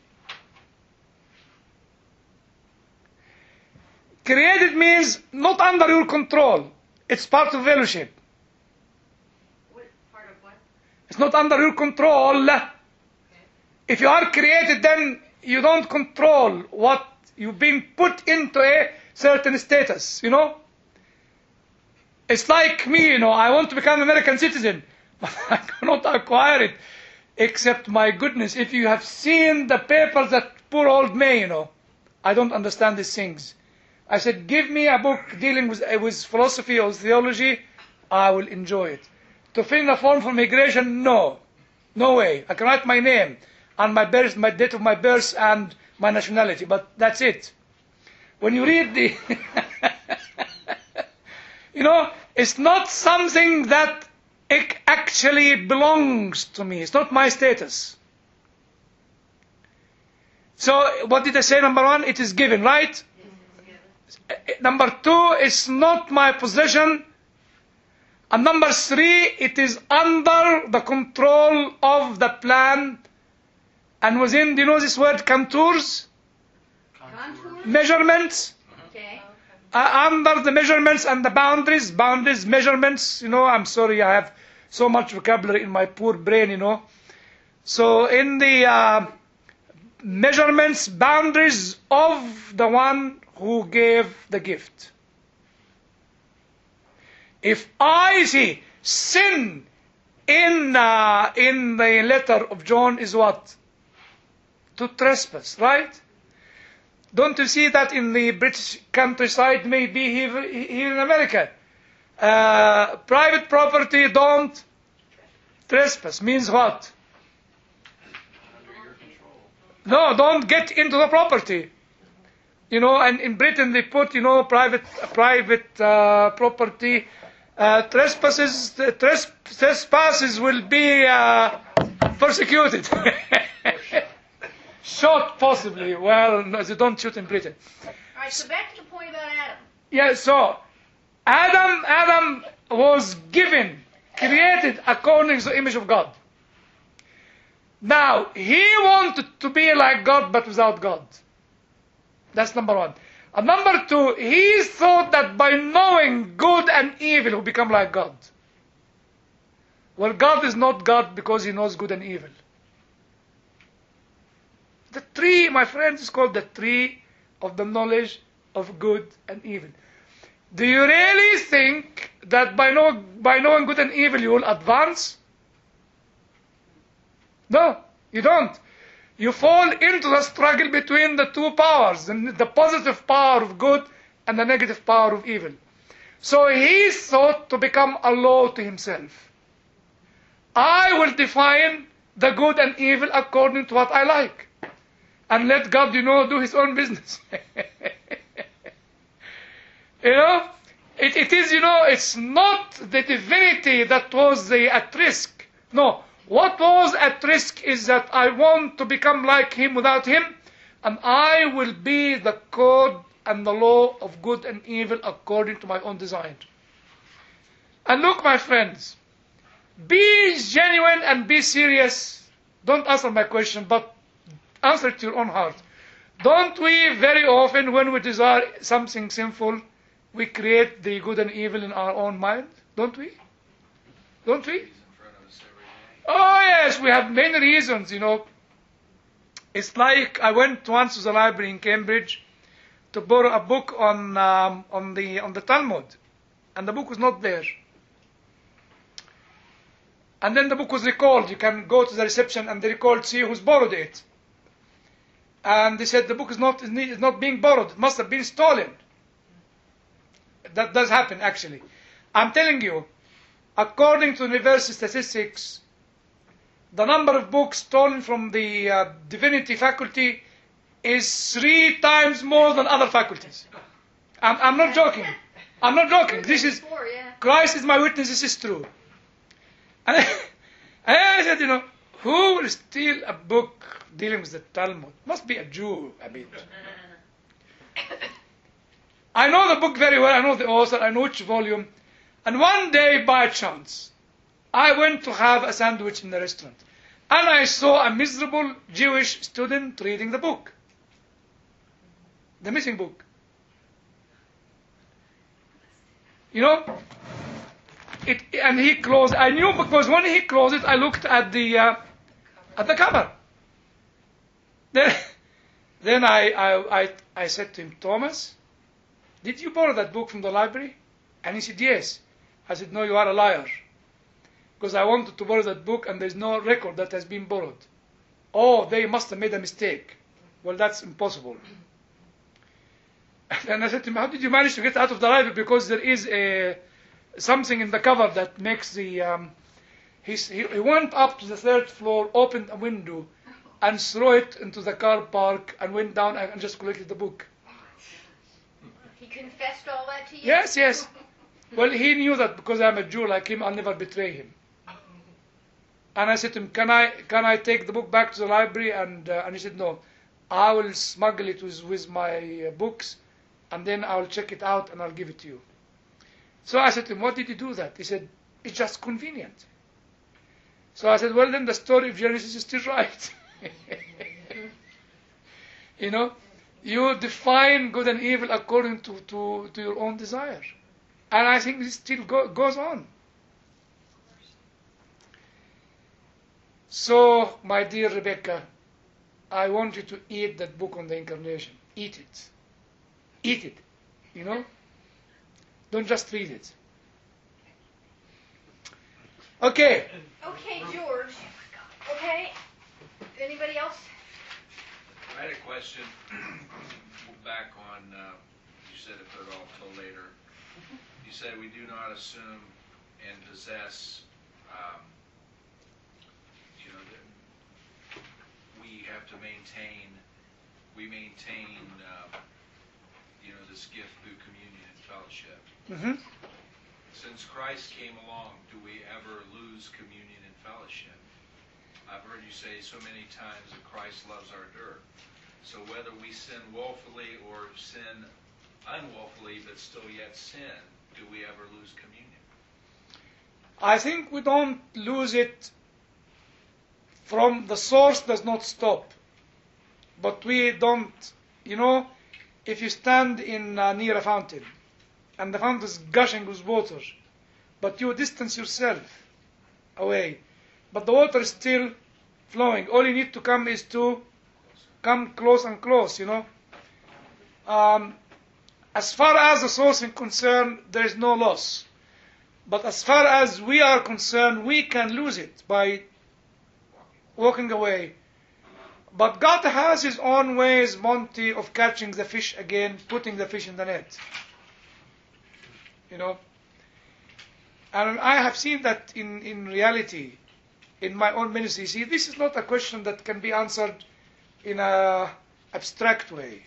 Created means not under your control. It's part of fellowship. what part of what? It's not under your control. If you are created, then you don't control what you've been put into a certain status, you know? It's like me, you know, I want to become an American citizen, but I cannot acquire it, except, my goodness, if you have seen the papers that poor old May, you know, I don't understand these things. I said, give me a book dealing with, uh, with philosophy or theology, I will enjoy it. To fill in a form for migration, no. No way. I can write my name and my birth, my date of my birth and my nationality, but that's it. When you read the... you know, it's not something that it actually belongs to me. It's not my status. So, what did I say? Number one, it is given, right? Number two, it's not my possession. And number three, it is under the control of the plan. And within, do you know this word, contours? Contours? Measurements. Okay. Uh, under the measurements and the boundaries, boundaries, measurements, you know, I'm sorry, I have so much vocabulary in my poor brain, you know. So in the uh, measurements, boundaries of the one who gave the gift. If I see sin in uh, in the letter of John is what? To trespass, right? Don't you see that in the British countryside, maybe here, here in America? Uh, private property, don't trespass. Means what? Under your control. No, don't get into the property. You know, and in Britain they put, you know, private private uh, property. Uh, trespasses, tres- trespasses will be uh, persecuted. Shot, possibly. Well, no, they don't shoot in Britain. All right, so back to the point about Adam. Yeah, so Adam, Adam was given, created according to the image of God. Now, he wanted to be like God but without God. That's number one. And number two, he thought that by knowing good and evil, he will become like God. Well, God is not God because he knows good and evil. The tree, my friends, is called the tree of the knowledge of good and evil. Do you really think that by, know, by knowing good and evil you will advance? No, you don't. You fall into the struggle between the two powers, the, the positive power of good and the negative power of evil. So he thought to become a law to himself. I will define the good and evil according to what I like. And let God, you know, do his own business. You know, it, it is, you know, it's not the divinity that was the, at risk. No, what was at risk is that I want to become like him without him, and I will be the code and the law of good and evil according to my own design. And look, my friends, be genuine and be serious. Don't answer my question, but answer it to your own heart. Don't we very often, when we desire something sinful, we create the good and evil in our own mind? Don't we? Don't we? Oh yes, we have many reasons, you know. It's like I went once to the library in Cambridge to borrow a book on um, on the on the Talmud, and the book was not there. And then the book was recalled. You can go to the reception and they recalled, see who's borrowed it. And they said the book is not is not being borrowed. It must have been stolen. That does happen, actually. I'm telling you, according to university statistics, the number of books stolen from the uh, divinity faculty is three times more than other faculties. I'm, I'm not joking. I'm not joking. This is, Christ is my witness, this is true. And I, and I said, you know, who will steal a book dealing with the Talmud? Must be a Jew, I mean. I know the book very well, I know the author, I know which volume. And one day, by chance, I went to have a sandwich in the restaurant. And I saw a miserable Jewish student reading the book. The missing book. You know? It, and he closed. I knew because when he closed it, I looked at the uh, at the cover. Then, then I, I, I, I said to him, Thomas, did you borrow that book from the library? And he said, yes. I said, no, you are a liar. Because I wanted to borrow that book and there's no record that has been borrowed. Oh, they must have made a mistake. Well, that's impossible. And I said to him, how did you manage to get out of the library? Because there is a, something in the cover that makes the... Um, he, he went up to the third floor, opened a window, and threw it into the car park, and went down and just collected the book. He confessed all that to you? Yes, yes. Well, he knew that because I'm a Jew like him, I'll never betray him. And I said to him, can I can I take the book back to the library? And uh, and he said, no, I will smuggle it with, with my uh, books, and then I'll check it out and I'll give it to you. So I said to him, what did you do that? He said, it's just convenient. So I said, well, then the story of Genesis is still right. You know, you define good and evil according to, to, to your own desire. And I think this still go, goes on. So, my dear Rebecca, I want you to eat that book on the Incarnation. Eat it. Eat it. You know? Don't just read it. Okay. Okay, George. Okay. Anybody else? I had a question back on, uh, you said to put it off till later. You said we do not assume and possess, um, you know, that we have to maintain, we maintain, uh, you know, this gift through communion and fellowship. Mm-hmm. Since Christ came along, do we ever lose communion and fellowship? I've heard you say so many times that Christ loves our dirt. So whether we sin willfully or sin unwillfully but still yet sin, do we ever lose communion? I think we don't lose it from the source does not stop. But we don't, you know, if you stand in uh, near a fountain and the fountain is gushing with water, but you distance yourself away, but the water is still flowing. All you need to come is to come close and close, you know. Um, as far as the source is concerned, there is no loss. But as far as we are concerned, we can lose it by walking away. But God has His own ways, Monty, of catching the fish again, putting the fish in the net. You know? And I have seen that in, in reality, in my own ministry. See, this is not a question that can be answered in an abstract way.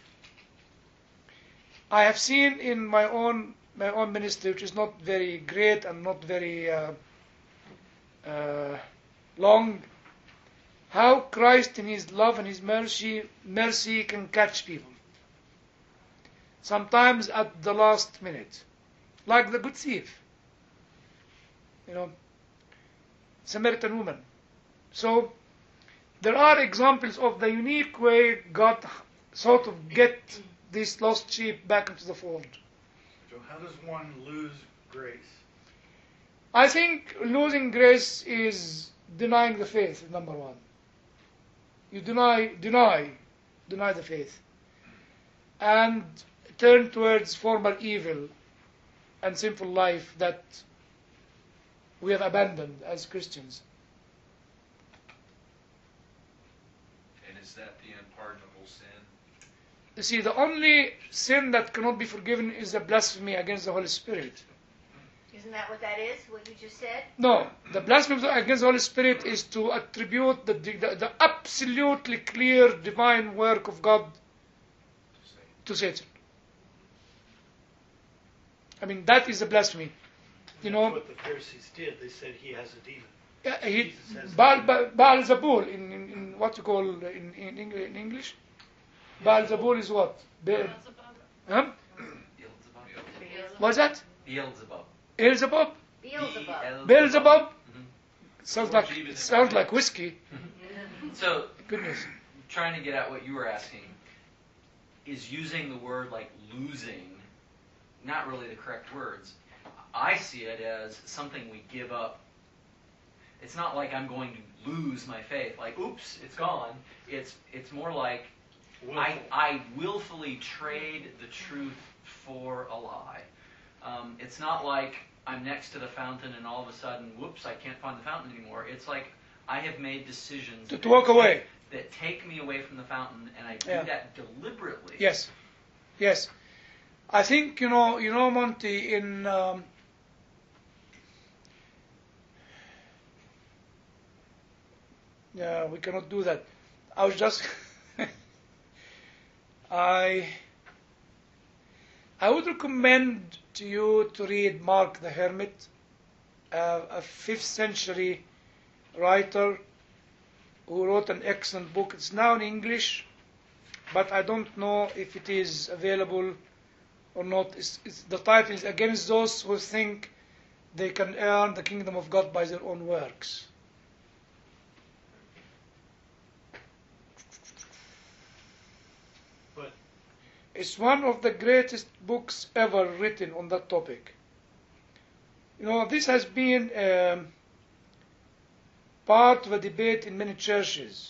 I have seen in my own my own ministry, which is not very great and not very uh, uh, long, how Christ in His love and His mercy mercy can catch people. Sometimes at the last minute, like the good thief, you know, Samaritan woman. So there are examples of the unique way God sort of get this lost sheep back into the fold. So how does one lose grace? I think losing grace is denying the faith, number one. You deny, deny, deny the faith. And turn towards former evil and sinful life that we have abandoned as Christians. And is that the unpardonable sin? You see, the only sin that cannot be forgiven is the blasphemy against the Holy Spirit. Isn't that what that is, what you just said? No, the blasphemy against the Holy Spirit is to attribute the, the, the absolutely clear divine work of God to Satan. I mean, that is the blasphemy. You know, That's what the Pharisees did. They said he has a demon. yeah, he, Jesus has Baal, Baal, Baal Zebul, in, in, in what you call in, in, Eng- in English? Baal Zebul is what? Be- huh? What's that? Beelzebub. Beelzebub? Beelzebub. Beelzebub? Mhm. Sounds like, it sounds like whiskey. So, Goodness. trying to get at what you were asking, is using the word like losing not really the correct words. I see it as something we give up. It's not like I'm going to lose my faith, like, oops, it's gone. It's it's more like I, I willfully trade the truth for a lie. Um, it's not like I'm next to the fountain and all of a sudden, whoops, I can't find the fountain anymore. It's like I have made decisions To, that to walk take- away. that take me away from the fountain, and I do Yeah. that deliberately. Yes. Yes. I think, you know, you know, Monty, in... Um, yeah, we cannot do that. I was just... I... I would recommend to you to read Mark the Hermit, uh, a fifth century writer who wrote an excellent book. It's now in English, but I don't know if it is available or not. It's, it's, the title is Against Those Who Think They Can Earn the Kingdom of God by Their Own Works. But It's one of the greatest books ever written on that topic. You know, this has been um, part of a debate in many churches.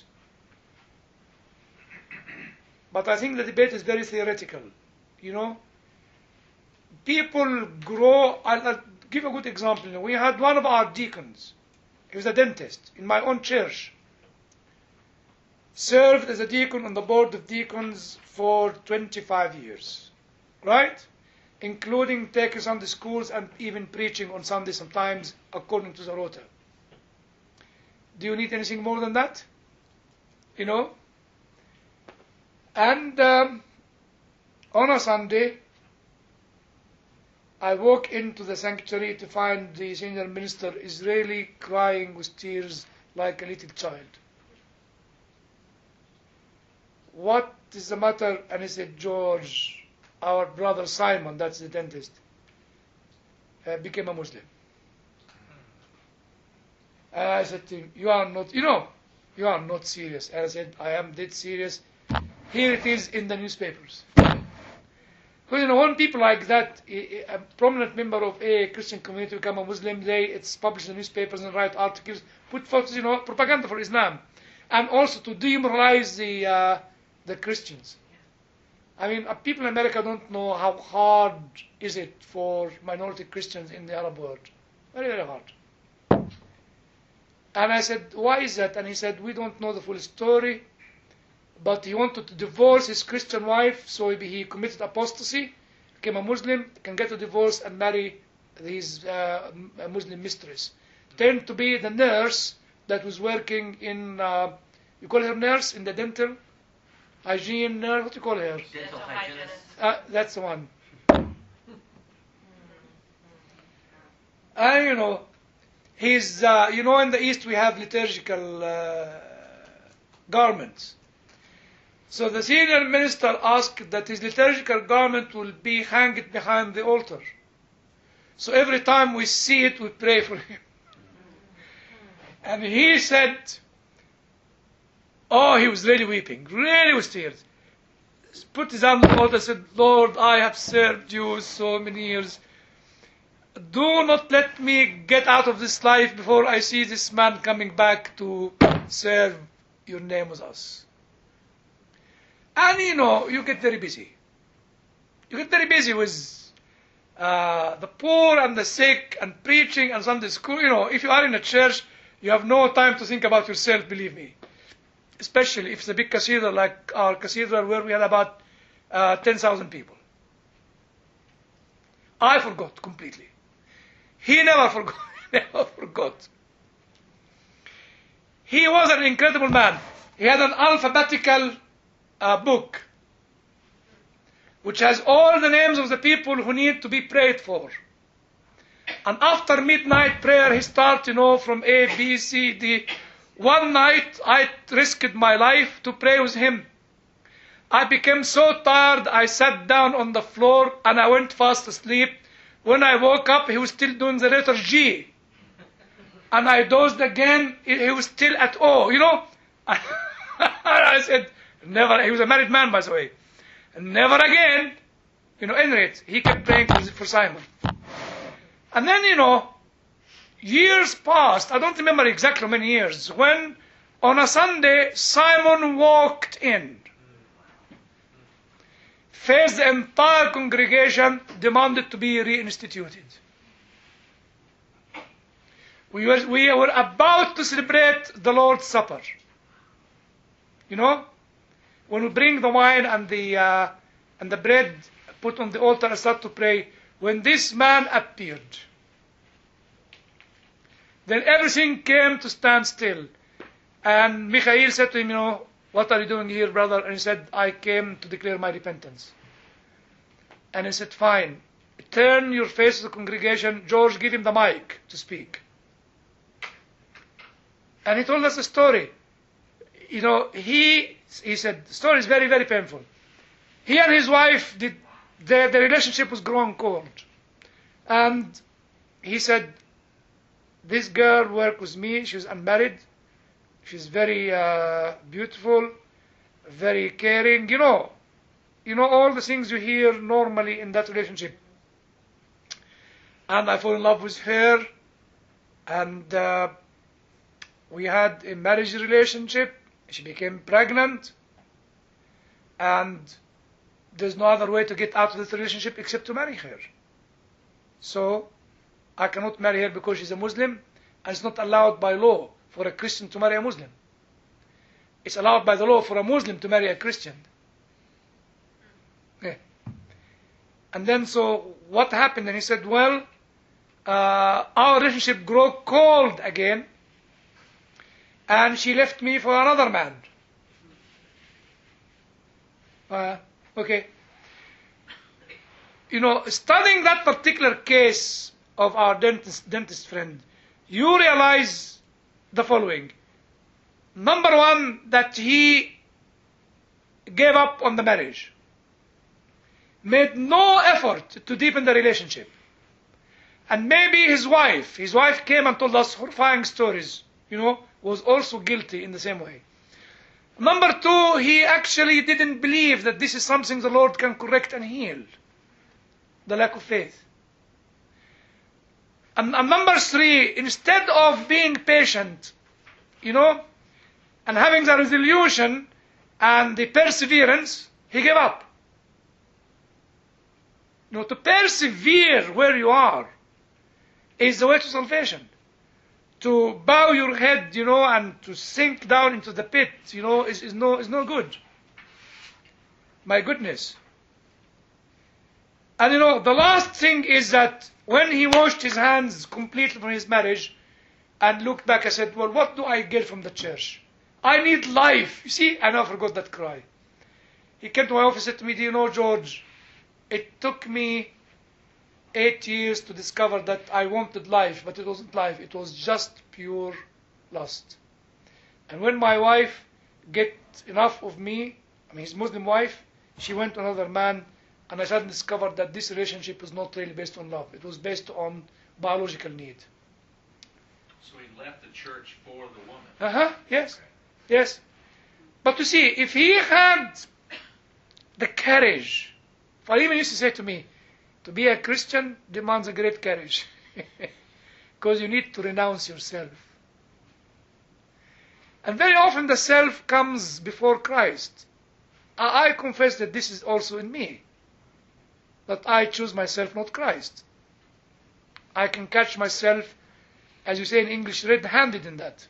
But I think the debate is very theoretical. You know, people grow. I'll, I'll give a good example. You know, we had one of our deacons. He was a dentist in my own church. Served as a deacon on the board of deacons for twenty-five years, right? Including taking Sunday schools and even preaching on Sunday sometimes according to the rota. Do you need anything more than that? You know? And um, on a Sunday, I walk into the sanctuary to find the senior minister is really crying with tears like a little child. What is the matter? And he said, George, our brother Simon, that's the dentist, uh, became a Muslim. And I said to him, you are not, you know, you are not serious. And I said, I am dead serious. Here it is in the newspapers. Because, you know, when people like that, a, a prominent member of a Christian community become a Muslim, they, it's published in the newspapers and write articles, put photos, you know, propaganda for Islam. And also to demoralize the, uh, the Christians. I mean, uh, people in America don't know how hard is it for minority Christians in the Arab world. Very, very hard. And I said, why is that? And he said, we don't know the full story, but he wanted to divorce his Christian wife, so he, he committed apostasy, became a Muslim, can get a divorce and marry his uh, Muslim mistress. Turned to be the nurse that was working in, uh, you call her nurse, in the dental hygiene nurse, what do you call her? Dental hygienist. Uh, that's the one. And, you know, he's, uh, you know, in the East we have liturgical uh, garments. So the senior minister asked that his liturgical garment will be hanged behind the altar. So every time we see it, we pray for him. And he said, oh, he was really weeping, really with tears. Put his hand on the altar and said, Lord, I have served you so many years. Do not let me get out of this life before I see this man coming back to serve your name with us. And you know, you get very busy. You get very busy with uh, the poor and the sick and preaching and Sunday school. You know, if you are in a church, you have no time to think about yourself, believe me. Especially if it's a big cathedral like our cathedral where we had about uh, ten thousand people. I forgot completely. He never forgot. He never forgot. He was an incredible man. He had an alphabetical uh, book which has all the names of the people who need to be prayed for. And after midnight prayer, he starts, you know, from A, B, C, D. One night, I risked my life to pray with him. I became so tired, I sat down on the floor and I went fast asleep. When I woke up, he was still doing the letter G. And I dozed again, he was still at O, you know. I said, never, he was a married man, by the way. Never again. You know, anyway, he kept praying for Simon. And then, you know, years passed, I don't remember exactly how many years, when on a Sunday, Simon walked in. Faced the entire congregation, demanded to be reinstituted. We were, we were about to celebrate the Lord's Supper. You know, when we bring the wine and the, uh, and the bread put on the altar and start to pray, when this man appeared, then everything came to stand still. And Michael said to him, you know, what are you doing here, brother? And he said, I came to declare my repentance. And he said, fine, turn your face to the congregation. George, give him the mic to speak. And he told us a story. You know, he, he said, the story is very, very painful. He and his wife, did, their, their relationship was growing cold. And he said, this girl worked with me, she was unmarried. She's very uh, beautiful, very caring, you know. You know, all the things you hear normally in that relationship. And I fell in love with her. And uh, we had a marriage relationship. She became pregnant. And there's no other way to get out of this relationship except to marry her. So, I cannot marry her because she's a Muslim. And it's not allowed by law for a Christian to marry a Muslim. It's allowed by the law for a Muslim to marry a Christian. Okay. And then so what happened? And he said, well, uh, our relationship grew cold again. And she left me for another man. Uh, okay. You know, studying that particular case of our dentist, dentist friend, you realize the following. Number one, that he gave up on the marriage. Made no effort to deepen the relationship. And maybe his wife, his wife came and told us horrifying stories you know, was also guilty in the same way. Number two, he actually didn't believe that this is something the Lord can correct and heal. The lack of faith. And, and number three, instead of being patient, you know, and having the resolution and the perseverance, he gave up. You know, to persevere where you are is the way to salvation. To bow your head, you know, and to sink down into the pit, you know, is, is no is no good. My goodness. And you know, the last thing is that when he washed his hands completely from his marriage and looked back, I said, well, what do I get from the church? I need life. You see, I never forgot that cry. He came to my office and said to me, do you know, George, it took me eight years to discover that I wanted life, but it wasn't life. It was just pure lust. And when my wife get enough of me, I mean his Muslim wife, she went to another man, and I suddenly discovered that this relationship was not really based on love. It was based on biological need. So he left the church for the woman. Uh-huh, yes, yes. But you see, if he had the courage, for even used to say to me, to be a Christian demands a great courage. Because you need to renounce yourself. And very often the self comes before Christ. I, I confess that this is also in me. That I choose myself, not Christ. I can catch myself, as you say in English, red-handed in that.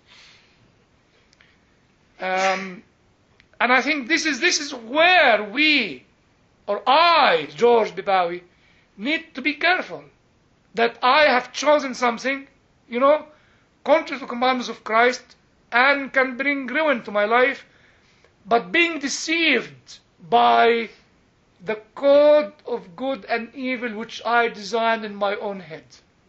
Um, and I think this is this is where we, or I, George Bibawi, need to be careful. That I have chosen something, you know, contrary to the commandments of Christ, and can bring ruin to my life, but being deceived by the code of good and evil which I designed in my own head.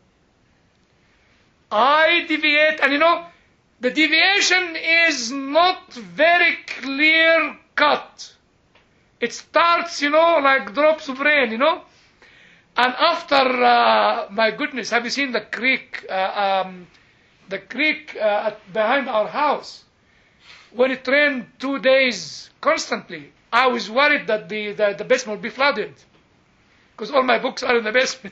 I deviate, and you know, the deviation is not very clear cut. It starts, you know, like drops of rain, you know. And after, uh, my goodness, have you seen the creek, uh, um, the creek uh, at, behind our house? When it rained two days constantly, I was worried that the, the, the basement would be flooded. Because all my books are in the basement.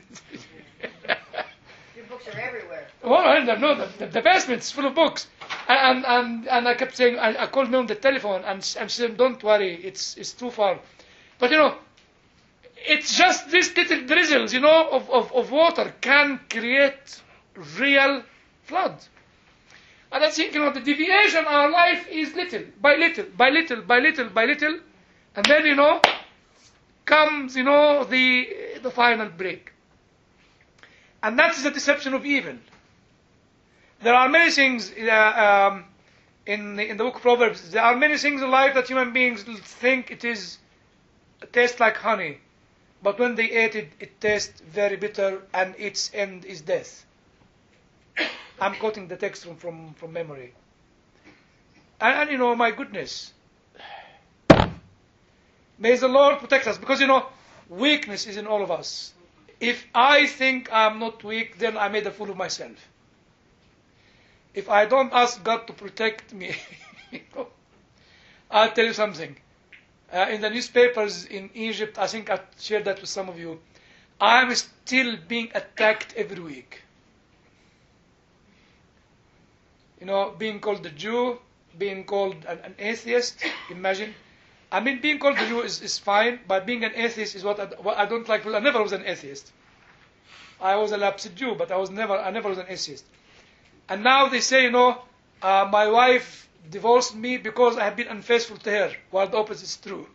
Your books are everywhere. Oh, I don't know. The, the, the basement's full of books. And, and, and I kept saying, I, I called me on the telephone and, and she said, don't worry, it's, it's too far. But you know, it's just these little drizzles, you know, of, of, of water can create real flood. And I think, you know, the deviation in our life is little, by little, by little, by little, by little. And then, you know, comes, you know, the, the final break. And that's the deception of evil. There are many things uh, um, in, the, in the book of Proverbs. There are many things in life that human beings think it is, it tastes like honey. But when they ate it, it tastes very bitter, and its end is death. I'm quoting the text from, from, from memory. And, and, you know, my goodness. May the Lord protect us. Because, you know, weakness is in all of us. If I think I'm not weak, then I made a fool of myself. If I don't ask God to protect me, you know, I'll tell you something. Uh, in the newspapers in Egypt, I think I shared that with some of you, I'm still being attacked every week. You know, being called a Jew, being called an, an atheist, imagine. I mean, being called a Jew is, is fine, but being an atheist is what I, what I don't like. I never was an atheist. I was a lapsed Jew, but I was never, I never was an atheist. And now they say, you know, uh, my wife divorced me because I have been unfaithful to her, while the opposite is true.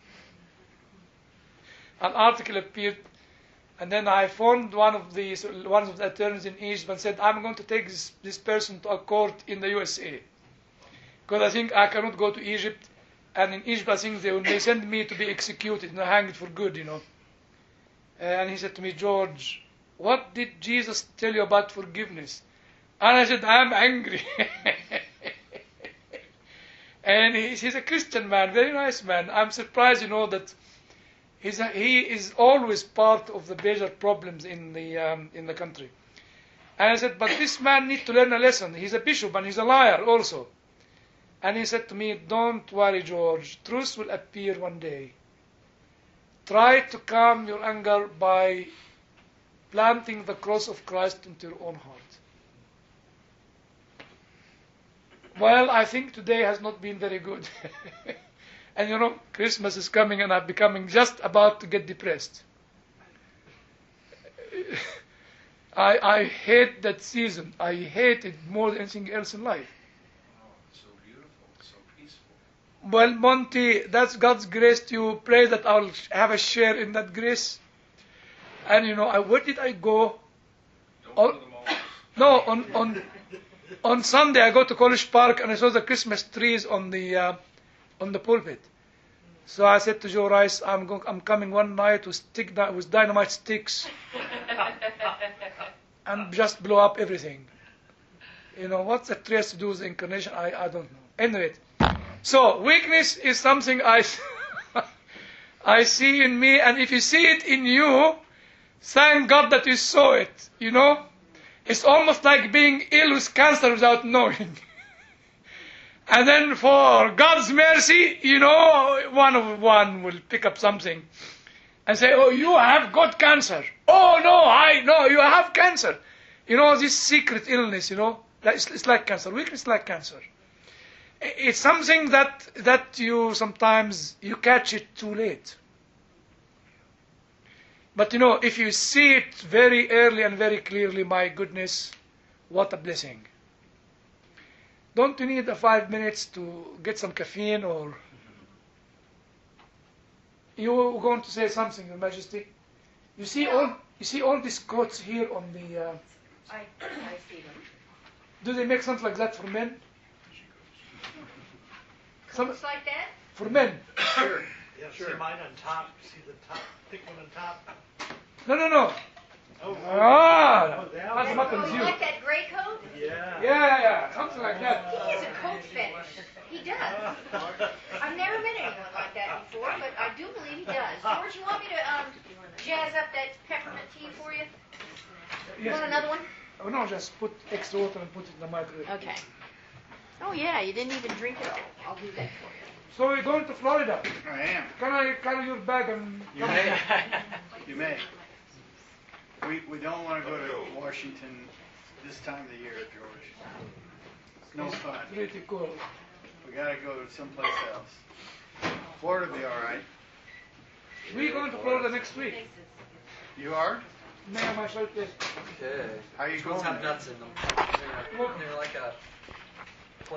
An article appeared, and then I phoned one of the one of the attorneys in Egypt and said, I'm going to take this, this person to a court in the U S A. Because I think I cannot go to Egypt, and in Egypt I think they will may send me to be executed, and hanged for good, you know. And he said to me, George, what did Jesus tell you about forgiveness? And I said, I'm angry. And he's, he's a Christian man, very nice man. I'm surprised, you know, that he's a, he is always part of the major problems in the um, in the country. And I said, but this man needs to learn a lesson. He's a bishop and he's a liar also. And he said to me, don't worry, George. Truth will appear one day. Try to calm your anger by planting the cross of Christ into your own heart. Well, I think today has not been very good. And you know, Christmas is coming and I'm becoming just about to get depressed. I, I hate that season. I hate it more than anything else in life. Oh, it's so beautiful. It's so peaceful. Well, Monty, that's God's grace to you. Pray that I'll have a share in that grace. And you know, I, where did I go? Don't Oh. go to the malls. No, on on on Sunday I go to College Park and I saw the Christmas trees on the uh, on the pulpit. So I said to Joe Rice, I'm going, I'm coming one night with stick di- with dynamite sticks and just blow up everything. You know, what's the tree has to do with the incarnation? I, I don't know. Anyway, so weakness is something I I see in me, and if you see it in you, thank God that you saw it. You know, it's almost like being ill with cancer without knowing. And then for God's mercy, you know, one of one will pick up something and say, oh, you have got cancer. Oh, no, I, no, you have cancer. You know, this secret illness, you know, it's, it's like cancer. Weakness is like cancer. It's something that, that you sometimes, you catch it too late. But, you know, if you see it very early and very clearly, my goodness, what a blessing. Don't you need a five minutes to get some caffeine, or you were going to say something, Your Majesty? You see all you see all these coats here on the. Uh, I, I see them. do they make something like that for men? Some Looks like that. for men. Sure. Yeah, see mine on top, see the top, thick one on top? No, no, no. Oh, Ah, oh, that that's one. what Oh, is you you. like that gray coat? Yeah. Yeah, yeah, yeah, something like that. He has a coat fetish. He does. I've never met anyone like that before, but I do believe he does. George, you want me to um, jazz up that peppermint tea for you? You want another one? Oh no, just put extra water and put it in the microwave. Okay. Oh yeah, you didn't even drink it all. I'll do that for you. So we're going to Florida. I am. Can I carry your bag and You may. You may. We we don't want to go to Washington this time of the year, George. It's no fun. pretty cool. We got to go someplace else. Florida will be all right. We're going to Florida next week. You are? Me and my shirt is. Okay. How are you Twins going have there? nuts in them. They're, they're like a